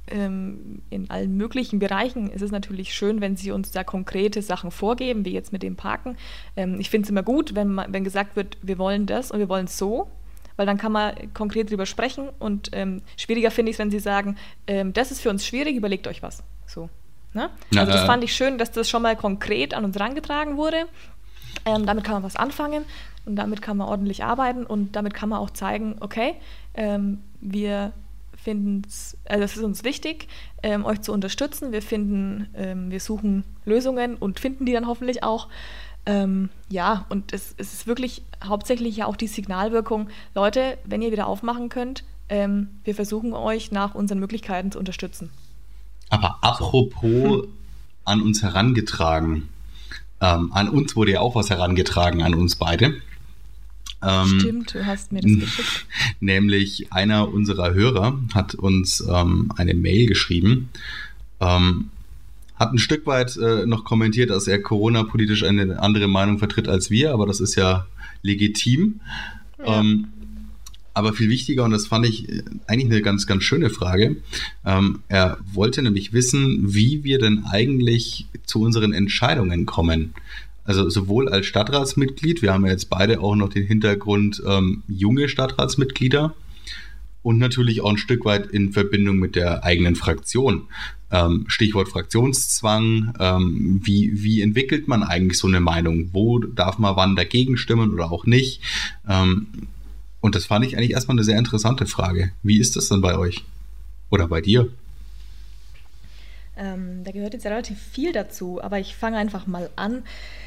in allen möglichen Bereichen ist es natürlich schön, wenn sie uns da konkrete Sachen vorgeben, wie jetzt mit dem Parken. Ich finde es immer gut, wenn gesagt wird, wir wollen das und wir wollen es so, weil dann kann man konkret drüber sprechen und schwieriger finde ich es, wenn sie sagen, das ist für uns schwierig, überlegt euch was. So, ne? Also das fand ich schön, dass das schon mal konkret an uns herangetragen wurde. Damit kann man was anfangen und damit kann man ordentlich arbeiten und damit kann man auch zeigen, okay, wir finden es, also es ist uns wichtig, euch zu unterstützen. Wir suchen Lösungen und finden die dann hoffentlich auch. Und es ist wirklich hauptsächlich ja auch die Signalwirkung. Leute, wenn ihr wieder aufmachen könnt, wir versuchen euch nach unseren Möglichkeiten zu unterstützen. Aber apropos an uns herangetragen, an uns wurde ja auch was herangetragen, an uns beide. Stimmt, du hast mir das geschickt. Nämlich einer unserer Hörer hat uns eine Mail geschrieben, hat ein Stück weit noch kommentiert, dass er Corona-politisch eine andere Meinung vertritt als wir, aber das ist ja legitim. Ja. Aber viel wichtiger, und das fand ich eigentlich eine ganz, ganz schöne Frage, er wollte nämlich wissen, wie wir denn eigentlich zu unseren Entscheidungen kommen. Also sowohl als Stadtratsmitglied, wir haben ja jetzt beide auch noch den Hintergrund junge Stadtratsmitglieder und natürlich auch ein Stück weit in Verbindung mit der eigenen Fraktion. Stichwort Fraktionszwang, wie entwickelt man eigentlich so eine Meinung? Wo darf man wann dagegen stimmen oder auch nicht? Und das fand ich eigentlich erstmal eine sehr interessante Frage. Wie ist das denn bei euch? Oder bei dir? Da gehört jetzt relativ viel dazu, aber ich fange einfach mal an.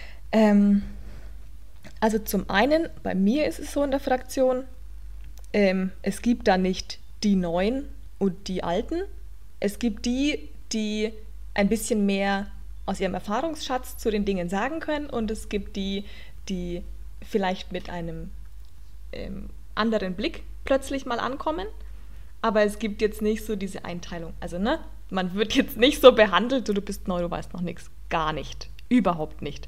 Also zum einen, bei mir ist es so in der Fraktion, es gibt da nicht die Neuen und die Alten. Es gibt die ein bisschen mehr aus ihrem Erfahrungsschatz zu den Dingen sagen können und es gibt die vielleicht mit einem anderen Blick plötzlich mal ankommen. Aber es gibt jetzt nicht so diese Einteilung. Also man wird jetzt nicht so behandelt, du bist neu, du weißt noch nichts. Gar nicht. Überhaupt nicht.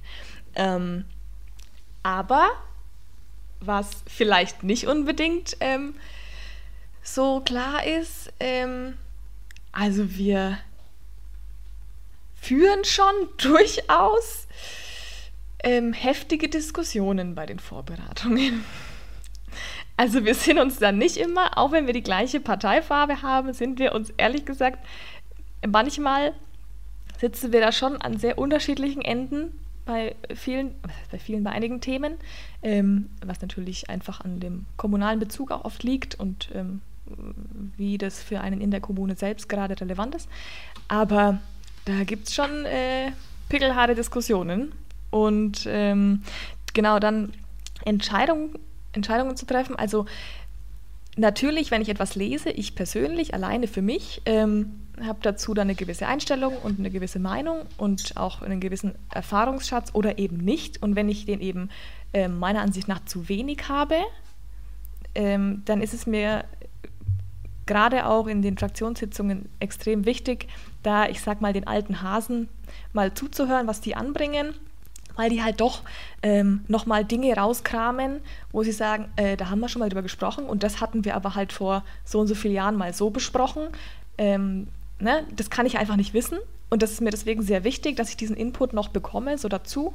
Aber was vielleicht nicht unbedingt so klar ist, also wir führen schon durchaus heftige Diskussionen bei den Vorbereitungen. Also wir sind uns da nicht immer, auch wenn wir die gleiche Parteifarbe haben, sind wir uns ehrlich gesagt, manchmal sitzen wir da schon an sehr unterschiedlichen Enden bei einigen Themen, was natürlich einfach an dem kommunalen Bezug auch oft liegt und wie das für einen in der Kommune selbst gerade relevant ist. Aber da gibt es schon pickelharte Diskussionen und genau dann Entscheidungen zu treffen. Also natürlich, wenn ich etwas lese, ich persönlich, alleine für mich, habe dazu dann eine gewisse Einstellung und eine gewisse Meinung und auch einen gewissen Erfahrungsschatz oder eben nicht. Und wenn ich den eben meiner Ansicht nach zu wenig habe, dann ist es mir gerade auch in den Fraktionssitzungen extrem wichtig, da, ich sag mal, den alten Hasen mal zuzuhören, was die anbringen, weil die halt doch nochmal Dinge rauskramen, wo sie sagen, da haben wir schon mal drüber gesprochen und das hatten wir aber halt vor so und so vielen Jahren mal so besprochen. Das kann ich einfach nicht wissen und das ist mir deswegen sehr wichtig, dass ich diesen Input noch bekomme, so dazu.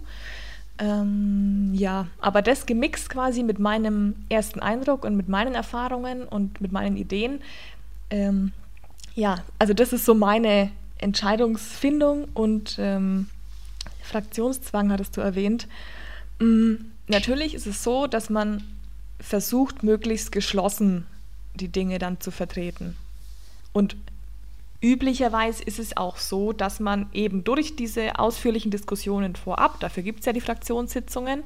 Aber das gemixt quasi mit meinem ersten Eindruck und mit meinen Erfahrungen und mit meinen Ideen. Also das ist so meine Entscheidungsfindung und Fraktionszwang hattest du erwähnt. Natürlich ist es so, dass man versucht, möglichst geschlossen die Dinge dann zu vertreten. Und üblicherweise ist es auch so, dass man eben durch diese ausführlichen Diskussionen vorab, dafür gibt es ja die Fraktionssitzungen,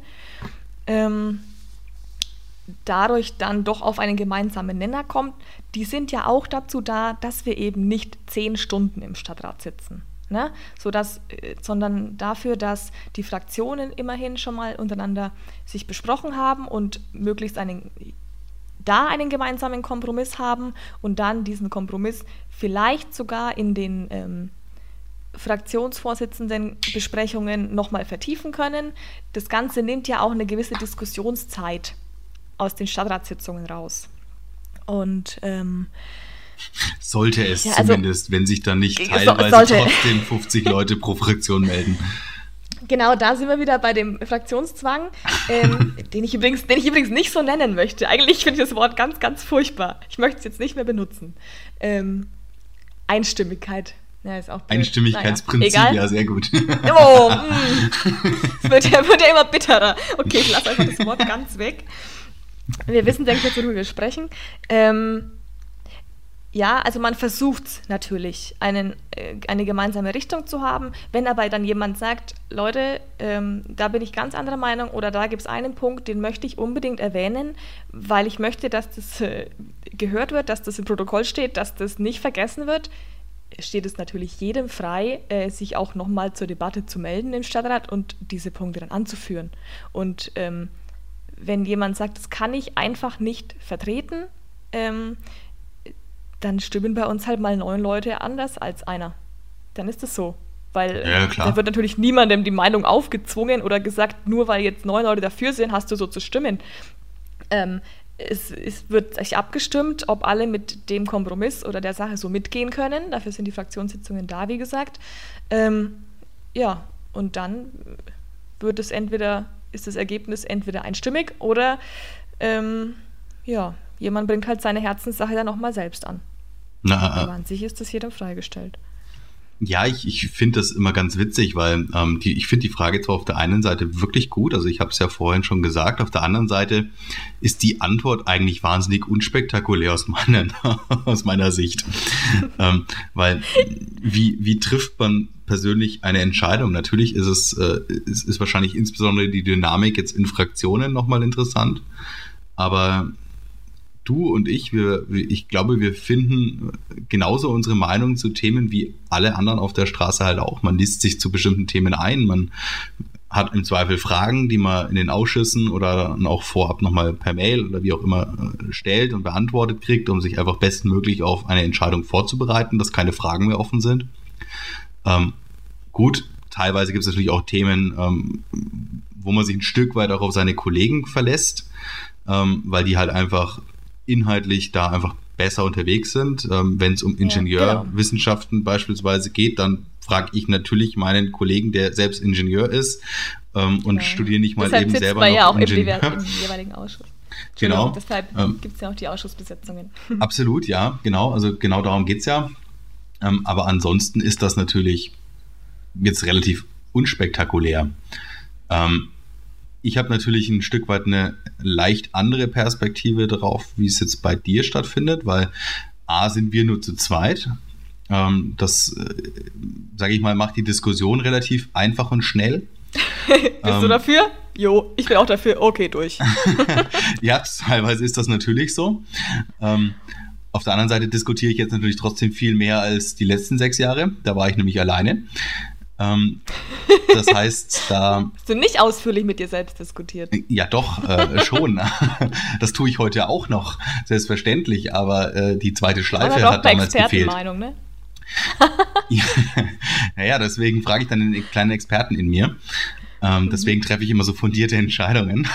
dadurch dann doch auf einen gemeinsamen Nenner kommt. Die sind ja auch dazu da, dass wir eben nicht 10 Stunden im Stadtrat sitzen. Sondern dafür, dass die Fraktionen immerhin schon mal untereinander sich besprochen haben und möglichst einen gemeinsamen Kompromiss haben und dann diesen Kompromiss vielleicht sogar in den Fraktionsvorsitzenden Besprechungen nochmal vertiefen können. Das Ganze nimmt ja auch eine gewisse Diskussionszeit aus den Stadtratssitzungen raus. Und Sollte es Ja, also- zumindest, wenn sich dann nicht So- teilweise sollte. trotzdem 50 Leute pro Fraktion melden. Genau, da sind wir wieder bei dem Fraktionszwang, den ich übrigens nicht so nennen möchte. Eigentlich finde ich das Wort ganz, ganz furchtbar. Ich möchte es jetzt nicht mehr benutzen. Einstimmigkeit. Ja, ist auch blöd. Einstimmigkeitsprinzip, Naja, egal. ja, sehr gut. Oh, es wird ja immer bitterer. Okay, ich lasse einfach das Wort ganz weg. Wir wissen, denke ich, jetzt, worüber wir sprechen. Ja, also man versucht natürlich, eine gemeinsame Richtung zu haben. Wenn aber dann jemand sagt, Leute, da bin ich ganz anderer Meinung oder da gibt es einen Punkt, den möchte ich unbedingt erwähnen, weil ich möchte, dass das gehört wird, dass das im Protokoll steht, dass das nicht vergessen wird, steht es natürlich jedem frei, sich auch nochmal zur Debatte zu melden im Stadtrat und diese Punkte dann anzuführen. Und wenn jemand sagt, das kann ich einfach nicht vertreten, dann stimmen bei uns halt mal 9 Leute anders als einer. Dann ist das so. Weil Ja, klar. da wird natürlich niemandem die Meinung aufgezwungen oder gesagt, nur weil jetzt 9 Leute dafür sind, hast du so zu stimmen. Es wird sich abgestimmt, ob alle mit dem Kompromiss oder der Sache so mitgehen können. Dafür sind die Fraktionssitzungen da, wie gesagt. Ja, und dann ist das Ergebnis entweder einstimmig oder ja, jemand bringt halt seine Herzenssache dann nochmal selbst an. Aber an sich ist das jedem freigestellt. Ja, ich finde das immer ganz witzig, weil ich finde die Frage zwar auf der einen Seite wirklich gut, also ich habe es ja vorhin schon gesagt, auf der anderen Seite ist die Antwort eigentlich wahnsinnig unspektakulär aus meiner Sicht. Weil wie trifft man persönlich eine Entscheidung? Natürlich ist ist wahrscheinlich insbesondere die Dynamik jetzt in Fraktionen nochmal interessant, aber du und ich glaube, wir finden genauso unsere Meinung zu Themen wie alle anderen auf der Straße halt auch. Man liest sich zu bestimmten Themen ein, man hat im Zweifel Fragen, die man in den Ausschüssen oder dann auch vorab nochmal per Mail oder wie auch immer stellt und beantwortet kriegt, um sich einfach bestmöglich auf eine Entscheidung vorzubereiten, dass keine Fragen mehr offen sind. Gut, teilweise gibt es natürlich auch Themen, wo man sich ein Stück weit auch auf seine Kollegen verlässt, weil die halt einfach inhaltlich da einfach besser unterwegs sind. Wenn es um Ingenieurwissenschaften beispielsweise geht, dann frage ich natürlich meinen Kollegen, der selbst Ingenieur ist und studiere nicht mal deshalb eben selber man noch ja auch Ingenieur. im jeweiligen Ausschuss. Genau. Deshalb gibt es ja auch die Ausschussbesetzungen. Absolut, ja, genau. Also genau darum geht's ja. Aber ansonsten ist das natürlich jetzt relativ unspektakulär. Ich habe natürlich ein Stück weit eine leicht andere Perspektive darauf, wie es jetzt bei dir stattfindet, weil A, sind wir nur zu zweit. Das, sage ich mal, macht die Diskussion relativ einfach und schnell. Bist du dafür? Jo, ich bin auch dafür. Okay, durch. Ja, teilweise ist das natürlich so. Auf der anderen Seite diskutiere ich jetzt natürlich trotzdem viel mehr als die letzten 6 Jahre. Da war ich nämlich alleine. Das heißt, da... Hast du nicht ausführlich mit dir selbst diskutiert? Ja, doch, schon. Das tue ich heute auch noch, selbstverständlich. Aber die zweite Schleife hat damals gefehlt. Expertenmeinung, ne? Naja, deswegen frage ich dann den kleinen Experten in mir. Deswegen treffe ich immer so fundierte Entscheidungen.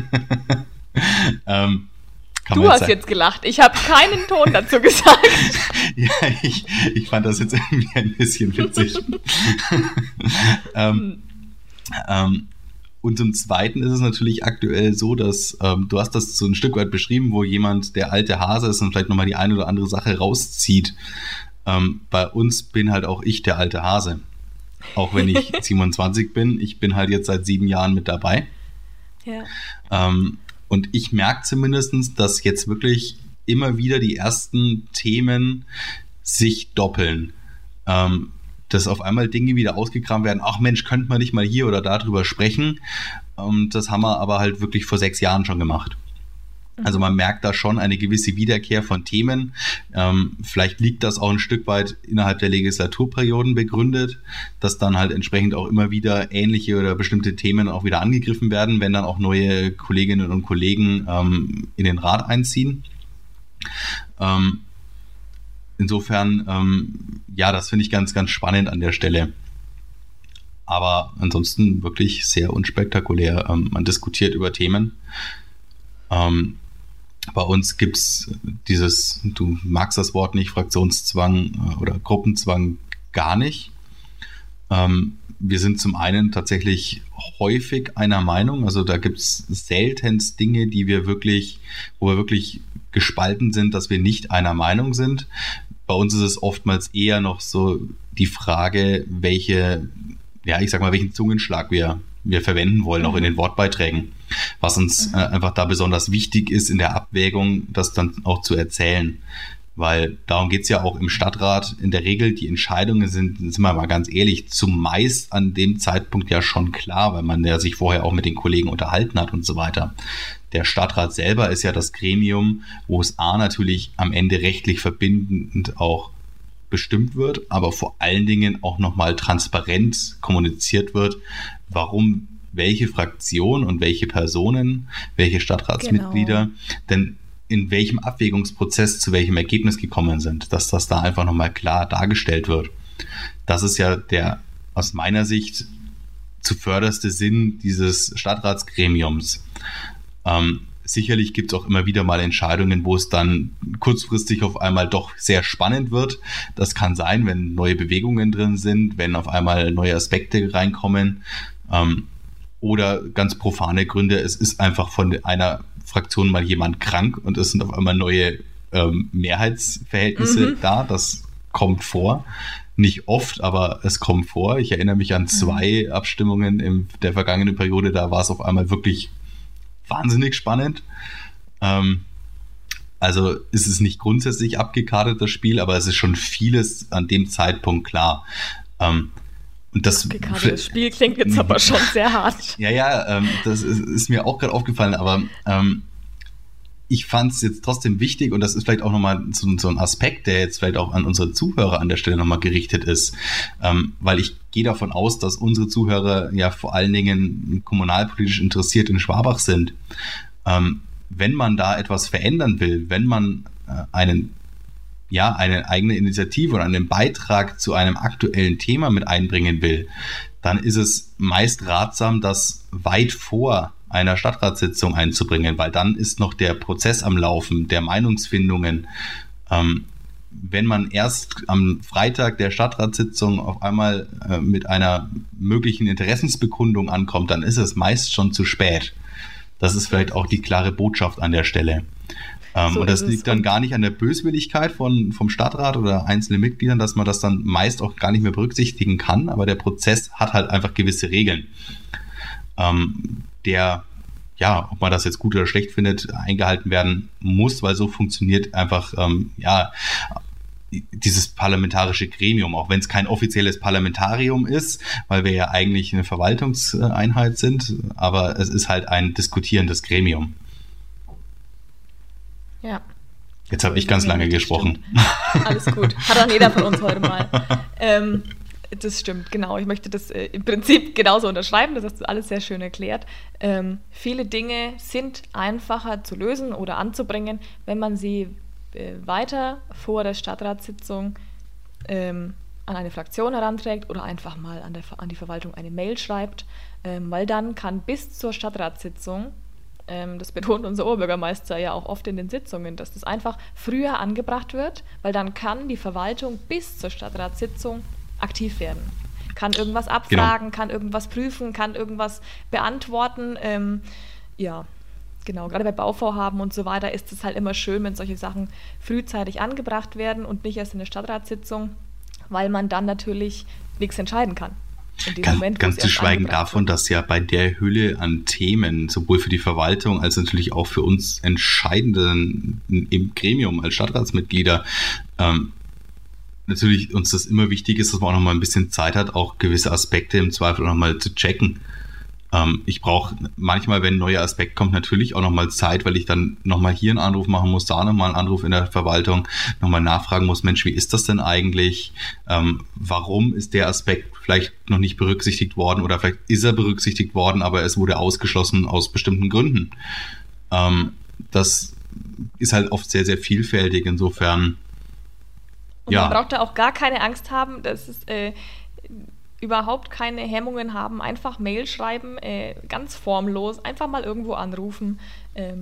Du hast jetzt gelacht. Ich habe keinen Ton dazu gesagt. Ja, ich fand das jetzt irgendwie ein bisschen witzig. Und zum Zweiten ist es natürlich aktuell so, dass du hast das so ein Stück weit beschrieben, wo jemand der alte Hase ist und vielleicht nochmal die eine oder andere Sache rauszieht. Bei uns bin halt auch ich der alte Hase. Auch wenn ich 27 bin. Ich bin halt jetzt seit 7 Jahren mit dabei. Ja. Und ich merke zumindest, dass jetzt wirklich immer wieder die ersten Themen sich doppeln. Dass auf einmal Dinge wieder ausgekramt werden. Ach Mensch, könnte man nicht mal hier oder da drüber sprechen. Das haben wir aber halt wirklich vor 6 Jahren schon gemacht. Also man merkt da schon eine gewisse Wiederkehr von Themen. Vielleicht liegt das auch ein Stück weit innerhalb der Legislaturperioden begründet, dass dann halt entsprechend auch immer wieder ähnliche oder bestimmte Themen auch wieder angegriffen werden, wenn dann auch neue Kolleginnen und Kollegen in den Rat einziehen. Insofern, ja, das finde ich ganz, ganz spannend an der Stelle. Aber ansonsten wirklich sehr unspektakulär. Man diskutiert über Themen. Bei uns gibt es dieses, du magst das Wort nicht, Fraktionszwang oder Gruppenzwang gar nicht. Wir sind zum einen tatsächlich häufig einer Meinung, also da gibt es seltenst Dinge, wo wir wirklich gespalten sind, dass wir nicht einer Meinung sind. Bei uns ist es oftmals eher noch so die Frage, welchen Zungenschlag wir verwenden wollen, auch in den Wortbeiträgen. Was uns einfach da besonders wichtig ist in der Abwägung, das dann auch zu erzählen. Weil darum geht's ja auch im Stadtrat. In der Regel, die Entscheidungen sind wir mal ganz ehrlich, zumeist an dem Zeitpunkt ja schon klar, weil man ja sich vorher auch mit den Kollegen unterhalten hat und so weiter. Der Stadtrat selber ist ja das Gremium, wo es natürlich am Ende rechtlich verbindend auch bestimmt wird, aber vor allen Dingen auch nochmal transparent kommuniziert wird, warum welche Fraktion und welche Personen, welche Stadtratsmitglieder denn in welchem Abwägungsprozess zu welchem Ergebnis gekommen sind, dass das da einfach nochmal klar dargestellt wird. Das ist ja der aus meiner Sicht zuvörderste Sinn dieses Stadtratsgremiums. Sicherlich gibt es auch immer wieder mal Entscheidungen, wo es dann kurzfristig auf einmal doch sehr spannend wird. Das kann sein, wenn neue Bewegungen drin sind, wenn auf einmal neue Aspekte reinkommen. Oder ganz profane Gründe, es ist einfach von einer Fraktion mal jemand krank und es sind auf einmal neue Mehrheitsverhältnisse da. Das kommt vor. Nicht oft, aber es kommt vor. Ich erinnere mich an 2 Abstimmungen in der vergangenen Periode, da war es auf einmal wirklich wahnsinnig spannend. Also ist es nicht grundsätzlich abgekartet, das Spiel, aber es ist schon vieles an dem Zeitpunkt klar. Und das Spiel klingt jetzt aber schon sehr hart. Ja, das ist mir auch gerade aufgefallen, aber ich fand es jetzt trotzdem wichtig und das ist vielleicht auch nochmal so ein Aspekt, der jetzt vielleicht auch an unsere Zuhörer an der Stelle nochmal gerichtet ist, weil ich gehe davon aus, dass unsere Zuhörer ja vor allen Dingen kommunalpolitisch interessiert in Schwabach sind. Wenn man da etwas verändern will, wenn man eine eigene Initiative oder einen Beitrag zu einem aktuellen Thema mit einbringen will, dann ist es meist ratsam, das weit vor einer Stadtratssitzung einzubringen, weil dann ist noch der Prozess am Laufen, der Meinungsfindungen. Wenn man erst am Freitag der Stadtratssitzung auf einmal mit einer möglichen Interessensbekundung ankommt, dann ist es meist schon zu spät. Das ist vielleicht auch die klare Botschaft an der Stelle. Und das liegt dann gar nicht an der Böswilligkeit vom Stadtrat oder einzelnen Mitgliedern, dass man das dann meist auch gar nicht mehr berücksichtigen kann, aber der Prozess hat halt einfach gewisse Regeln, der, ja, ob man das jetzt gut oder schlecht findet, eingehalten werden muss, weil so funktioniert einfach, dieses parlamentarische Gremium, auch wenn es kein offizielles Parlamentarium ist, weil wir ja eigentlich eine Verwaltungseinheit sind, aber es ist halt ein diskutierendes Gremium. Ja. Jetzt habe ich ganz lange gesprochen. Alles gut. Hat auch jeder von uns heute mal. Das stimmt, genau. Ich möchte das im Prinzip genauso unterschreiben. Das hast du alles sehr schön erklärt. Viele Dinge sind einfacher zu lösen oder anzubringen, wenn man sie weiter vor der Stadtratssitzung an eine Fraktion heranträgt oder einfach mal an die Verwaltung eine Mail schreibt, weil dann kann bis zur Stadtratssitzung, das betont unser Oberbürgermeister ja auch oft in den Sitzungen, dass das einfach früher angebracht wird, weil dann kann die Verwaltung bis zur Stadtratssitzung aktiv werden. Kann irgendwas abfragen, kann irgendwas prüfen, kann irgendwas beantworten. Genau, gerade bei Bauvorhaben und so weiter ist es halt immer schön, wenn solche Sachen frühzeitig angebracht werden und nicht erst in der Stadtratssitzung, weil man dann natürlich nichts entscheiden kann. Ganz zu schweigen davon, dass ja bei der Hülle an Themen, sowohl für die Verwaltung als natürlich auch für uns Entscheidenden im Gremium als Stadtratsmitglieder, natürlich uns das immer wichtig ist, dass man auch noch mal ein bisschen Zeit hat, auch gewisse Aspekte im Zweifel auch noch mal zu checken. Ich brauche manchmal, wenn ein neuer Aspekt kommt, natürlich auch nochmal Zeit, weil ich dann nochmal hier einen Anruf machen muss, da nochmal einen Anruf in der Verwaltung, nochmal nachfragen muss, Mensch, wie ist das denn eigentlich? Warum ist der Aspekt vielleicht noch nicht berücksichtigt worden oder vielleicht ist er berücksichtigt worden, aber es wurde ausgeschlossen aus bestimmten Gründen. Das ist halt oft sehr, sehr vielfältig, insofern. Und man braucht da auch gar keine Angst haben, dass es überhaupt keine Hemmungen haben, einfach Mail schreiben, ganz formlos, einfach mal irgendwo anrufen.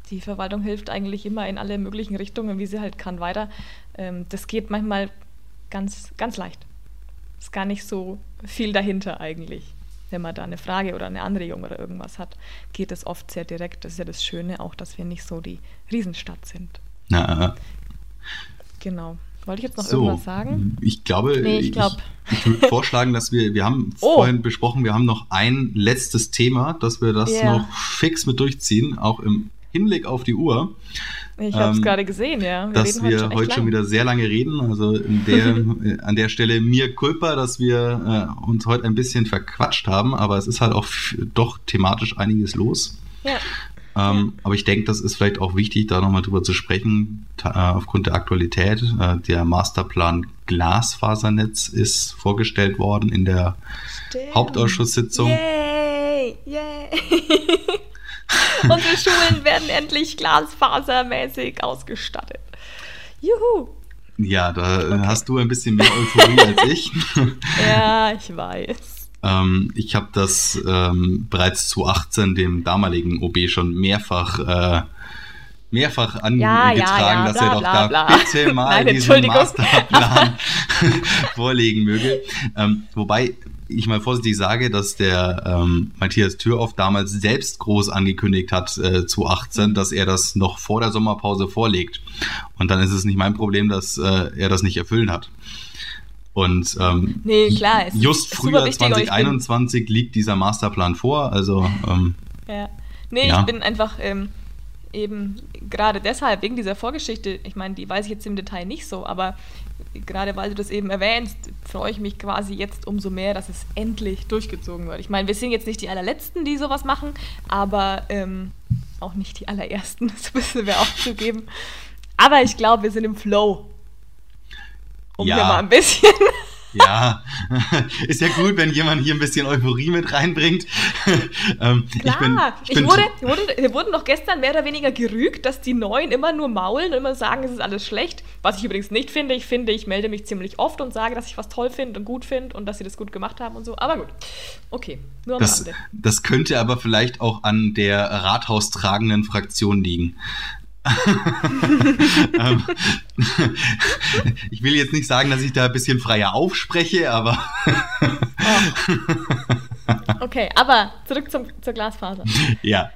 Die Verwaltung hilft eigentlich immer in alle möglichen Richtungen, wie sie halt kann, weiter. Das geht manchmal ganz, ganz leicht. Ist gar nicht so viel dahinter eigentlich. Wenn man da eine Frage oder eine Anregung oder irgendwas hat, geht es oft sehr direkt. Das ist ja das Schöne auch, dass wir nicht so die Riesenstadt sind. Na. Genau. Wollte ich jetzt noch irgendwas sagen? Ich glaube, ich würde vorschlagen, dass wir haben vorhin besprochen, wir haben noch ein letztes Thema, dass wir das noch fix mit durchziehen, auch im Hinblick auf die Uhr. Ich habe es gerade gesehen, ja. Dass wir heute schon wieder sehr lange reden. Also an der Stelle mir culpa, dass wir uns heute ein bisschen verquatscht haben, aber es ist halt auch doch thematisch einiges los. Ja. Aber ich denke, das ist vielleicht auch wichtig, da nochmal drüber zu sprechen, aufgrund der Aktualität. Der Masterplan Glasfasernetz ist vorgestellt worden in der Hauptausschusssitzung. Yay! Unsere Schulen werden endlich glasfasermäßig ausgestattet. Juhu! Ja, da hast du ein bisschen mehr Euphorie als ich. Ja, ich weiß. Ich habe das bereits 2018 dem damaligen OB schon mehrfach angetragen, dass er doch da bitte mal diesen Masterplan vorlegen möge. Wobei ich mal vorsichtig sage, dass der Matthias Thürhoff damals selbst groß angekündigt hat, 2018, dass er das noch vor der Sommerpause vorlegt. Und dann ist es nicht mein Problem, dass er das nicht erfüllen hat. Und nee, klar, just Frühjahr 2021 liegt dieser Masterplan vor. Also ich bin einfach eben gerade deshalb, wegen dieser Vorgeschichte, ich meine, die weiß ich jetzt im Detail nicht so, aber gerade weil du das eben erwähnst, freue ich mich quasi jetzt umso mehr, dass es endlich durchgezogen wird. Ich meine, wir sind jetzt nicht die allerletzten, die sowas machen, aber auch nicht die allerersten, das müssen wir auch zugeben. Aber ich glaube, wir sind im Flow. Hier mal ein bisschen. Ja, ist ja gut, wenn jemand hier ein bisschen Euphorie mit reinbringt. Klar, wir wurden doch gestern mehr oder weniger gerügt, dass die Neuen immer nur maulen und immer sagen, es ist alles schlecht. Was ich übrigens nicht finde. Ich melde mich ziemlich oft und sage, dass ich was toll finde und gut finde und dass sie das gut gemacht haben und so. Aber gut, okay, nur am Rande. Das könnte aber vielleicht auch an der rathaustragenden Fraktion liegen. Ich will jetzt nicht sagen, dass ich da ein bisschen freier aufspreche, aber okay, aber zurück zur Glasfaser. Ja.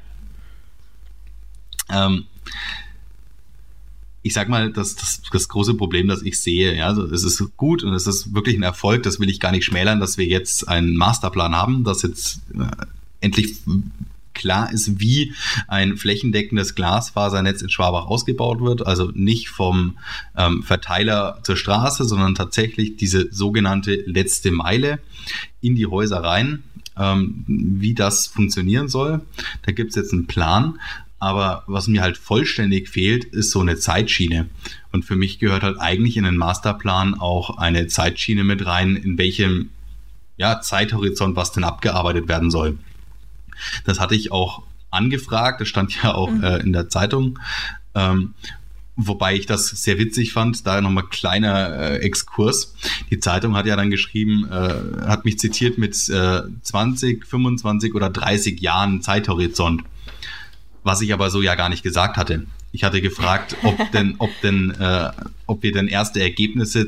Ich sag mal, das große Problem, das ich sehe, ja, also es ist gut und es ist wirklich ein Erfolg, das will ich gar nicht schmälern, dass wir jetzt einen Masterplan haben, dass jetzt endlich klar ist, wie ein flächendeckendes Glasfasernetz in Schwabach ausgebaut wird. Also nicht vom Verteiler zur Straße, sondern tatsächlich diese sogenannte letzte Meile in die Häuser rein, wie das funktionieren soll. Da gibt es jetzt einen Plan. Aber was mir halt vollständig fehlt, ist so eine Zeitschiene. Und für mich gehört halt eigentlich in den Masterplan auch eine Zeitschiene mit rein, in welchem Zeithorizont was denn abgearbeitet werden soll. Das hatte ich auch angefragt, das stand ja auch in der Zeitung, wobei ich das sehr witzig fand, da nochmal kleiner Exkurs. Die Zeitung hat ja dann geschrieben, hat mich zitiert mit 20, 25 oder 30 Jahren Zeithorizont, was ich aber so ja gar nicht gesagt hatte. Ich hatte gefragt, ob wir denn erste Ergebnisse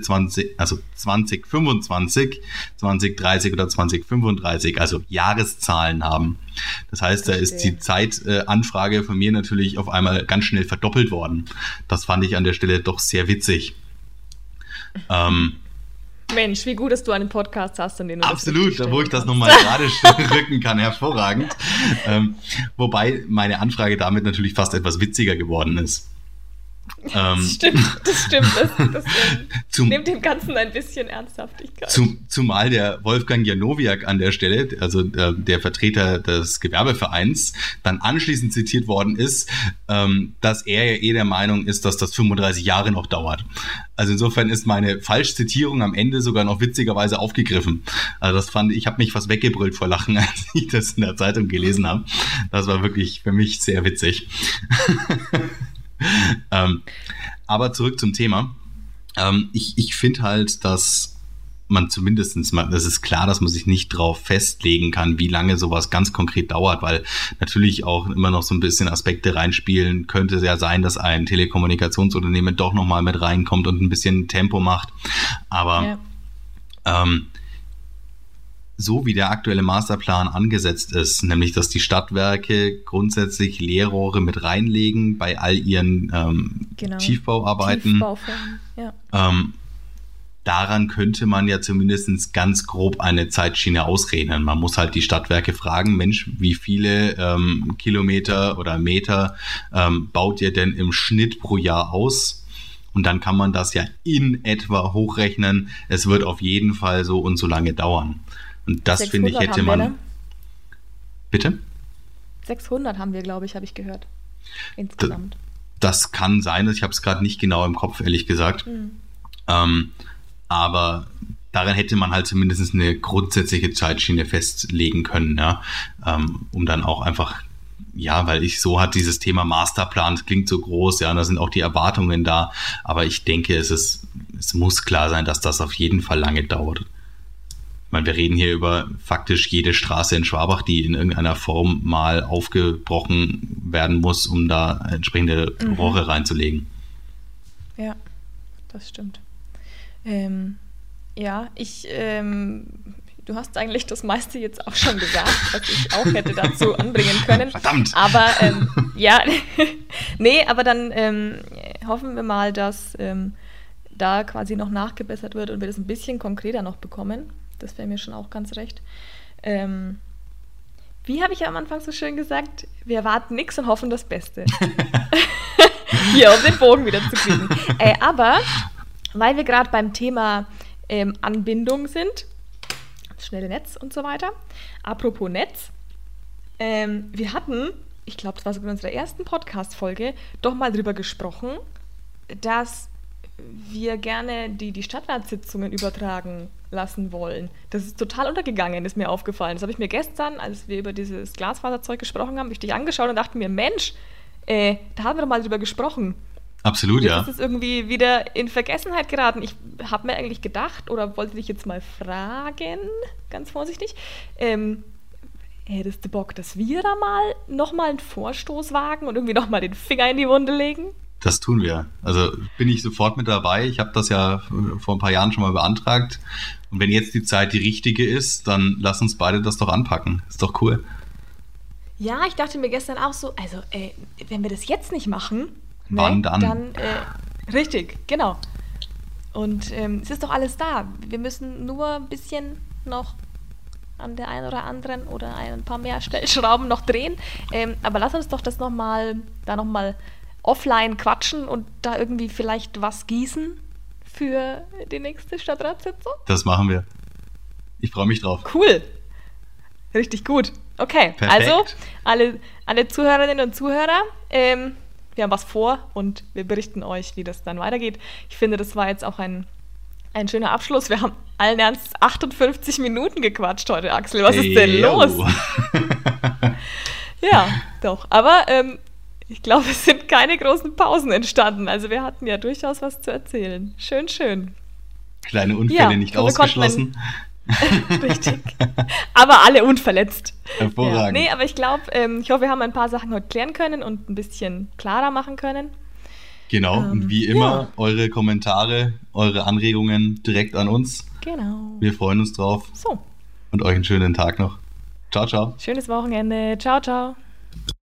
2025, 2030 oder 2035, also Jahreszahlen haben. Das heißt, da ist die Zeitanfrage von mir natürlich auf einmal ganz schnell verdoppelt worden. Das fand ich an der Stelle doch sehr witzig. Mensch, wie gut, dass du einen Podcast hast, an dem du absolut, da wo ich das nochmal gerade rücken kann, hervorragend. Wobei meine Anfrage damit natürlich fast etwas witziger geworden ist. Das stimmt. Das nimmt dem Ganzen ein bisschen Ernsthaftigkeit. Zumal der Wolfgang Janowiak an der Stelle, also der Vertreter des Gewerbevereins, dann anschließend zitiert worden ist, dass er ja der Meinung ist, dass das 35 Jahre noch dauert. Also insofern ist meine Falschzitierung am Ende sogar noch witzigerweise aufgegriffen. Also das ich habe mich fast weggebrüllt vor Lachen, als ich das in der Zeitung gelesen habe. Das war wirklich für mich sehr witzig. Aber zurück zum Thema. Ich finde halt, dass man zumindestens mal, das ist klar, dass man sich nicht drauf festlegen kann, wie lange sowas ganz konkret dauert, weil natürlich auch immer noch so ein bisschen Aspekte reinspielen. Könnte es ja sein, dass ein Telekommunikationsunternehmen doch nochmal mit reinkommt und ein bisschen Tempo macht. Aber so wie der aktuelle Masterplan angesetzt ist, nämlich dass die Stadtwerke grundsätzlich Leerrohre mit reinlegen bei all ihren Tiefbauarbeiten. Daran könnte man ja zumindest ganz grob eine Zeitschiene ausrechnen. Man muss halt die Stadtwerke fragen, Mensch, wie viele Kilometer oder Meter baut ihr denn im Schnitt pro Jahr aus? Und dann kann man das ja in etwa hochrechnen. Es wird auf jeden Fall so und so lange dauern. Und das, finde ich, hätte man... Wir, ne? Bitte? 600 haben wir, glaube ich, habe ich gehört. Insgesamt. Das kann sein. Ich habe es gerade nicht genau im Kopf, ehrlich gesagt. Aber daran hätte man halt zumindest eine grundsätzliche Zeitschiene festlegen können, ja? Um dann auch einfach, ja, weil hat dieses Thema Masterplan, das klingt so groß, ja, und da sind auch die Erwartungen da, aber ich denke, es muss klar sein, dass das auf jeden Fall lange dauert. Ich meine, wir reden hier über faktisch jede Straße in Schwabach, die in irgendeiner Form mal aufgebrochen werden muss, um da entsprechende Rohre reinzulegen. Ja, das stimmt. Du hast eigentlich das meiste jetzt auch schon gesagt, was ich auch hätte dazu anbringen können. Verdammt! Aber aber dann hoffen wir mal, dass da quasi noch nachgebessert wird und wir das ein bisschen konkreter noch bekommen. Das wäre mir schon auch ganz recht. Wie habe ich am Anfang so schön gesagt? Wir erwarten nichts und hoffen das Beste. Hier, um den Bogen wieder zu kriegen. Aber weil wir gerade beim Thema Anbindung sind, das schnelle Netz und so weiter. Apropos Netz, wir hatten, ich glaube, das war sogar in unserer ersten Podcast-Folge, doch mal drüber gesprochen, dass wir gerne die Stadtratssitzungen übertragen lassen wollen. Das ist total untergegangen, ist mir aufgefallen. Das habe ich mir gestern, als wir über dieses Glasfaserzeug gesprochen haben, habe ich dich angeschaut und dachte mir, Mensch, da haben wir doch mal drüber gesprochen. Absolut, ja. Jetzt ist es irgendwie wieder in Vergessenheit geraten. Ich habe mir eigentlich gedacht, oder wollte dich jetzt mal fragen, ganz vorsichtig, hättest du Bock, dass wir da mal nochmal einen Vorstoß wagen und irgendwie nochmal den Finger in die Wunde legen? Das tun wir. Also bin ich sofort mit dabei. Ich habe das ja vor ein paar Jahren schon mal beantragt. Und wenn jetzt die Zeit die richtige ist, dann lass uns beide das doch anpacken. Ist doch cool. Ja, ich dachte mir gestern auch so, also wenn wir das jetzt nicht machen, wann dann? Richtig, genau. Und es ist doch alles da. Wir müssen nur ein bisschen noch an der einen oder anderen oder ein paar mehr Stellschrauben noch drehen. Aber lass uns doch das nochmal offline quatschen und da irgendwie vielleicht was gießen für die nächste Stadtratssitzung. Das machen wir. Ich freue mich drauf. Cool. Richtig gut. Okay, perfekt. Also alle Zuhörerinnen und Zuhörer, wir haben was vor und wir berichten euch, wie das dann weitergeht. Ich finde, das war jetzt auch ein schöner Abschluss. Wir haben allen Ernstes 58 Minuten gequatscht heute, Axel. Was ist denn los? Ja, doch. Aber ich glaube, es sind keine großen Pausen entstanden. Also wir hatten ja durchaus was zu erzählen. Schön, schön. Kleine Unfälle nicht ausgeschlossen. Richtig. Aber alle unverletzt. Hervorragend. Ja. Nee, aber ich glaube, ich hoffe, wir haben ein paar Sachen heute klären können und ein bisschen klarer machen können. Genau, und wie immer, eure Kommentare, eure Anregungen direkt an uns. Genau. Wir freuen uns drauf. So. Und euch einen schönen Tag noch. Ciao, ciao. Schönes Wochenende. Ciao, ciao.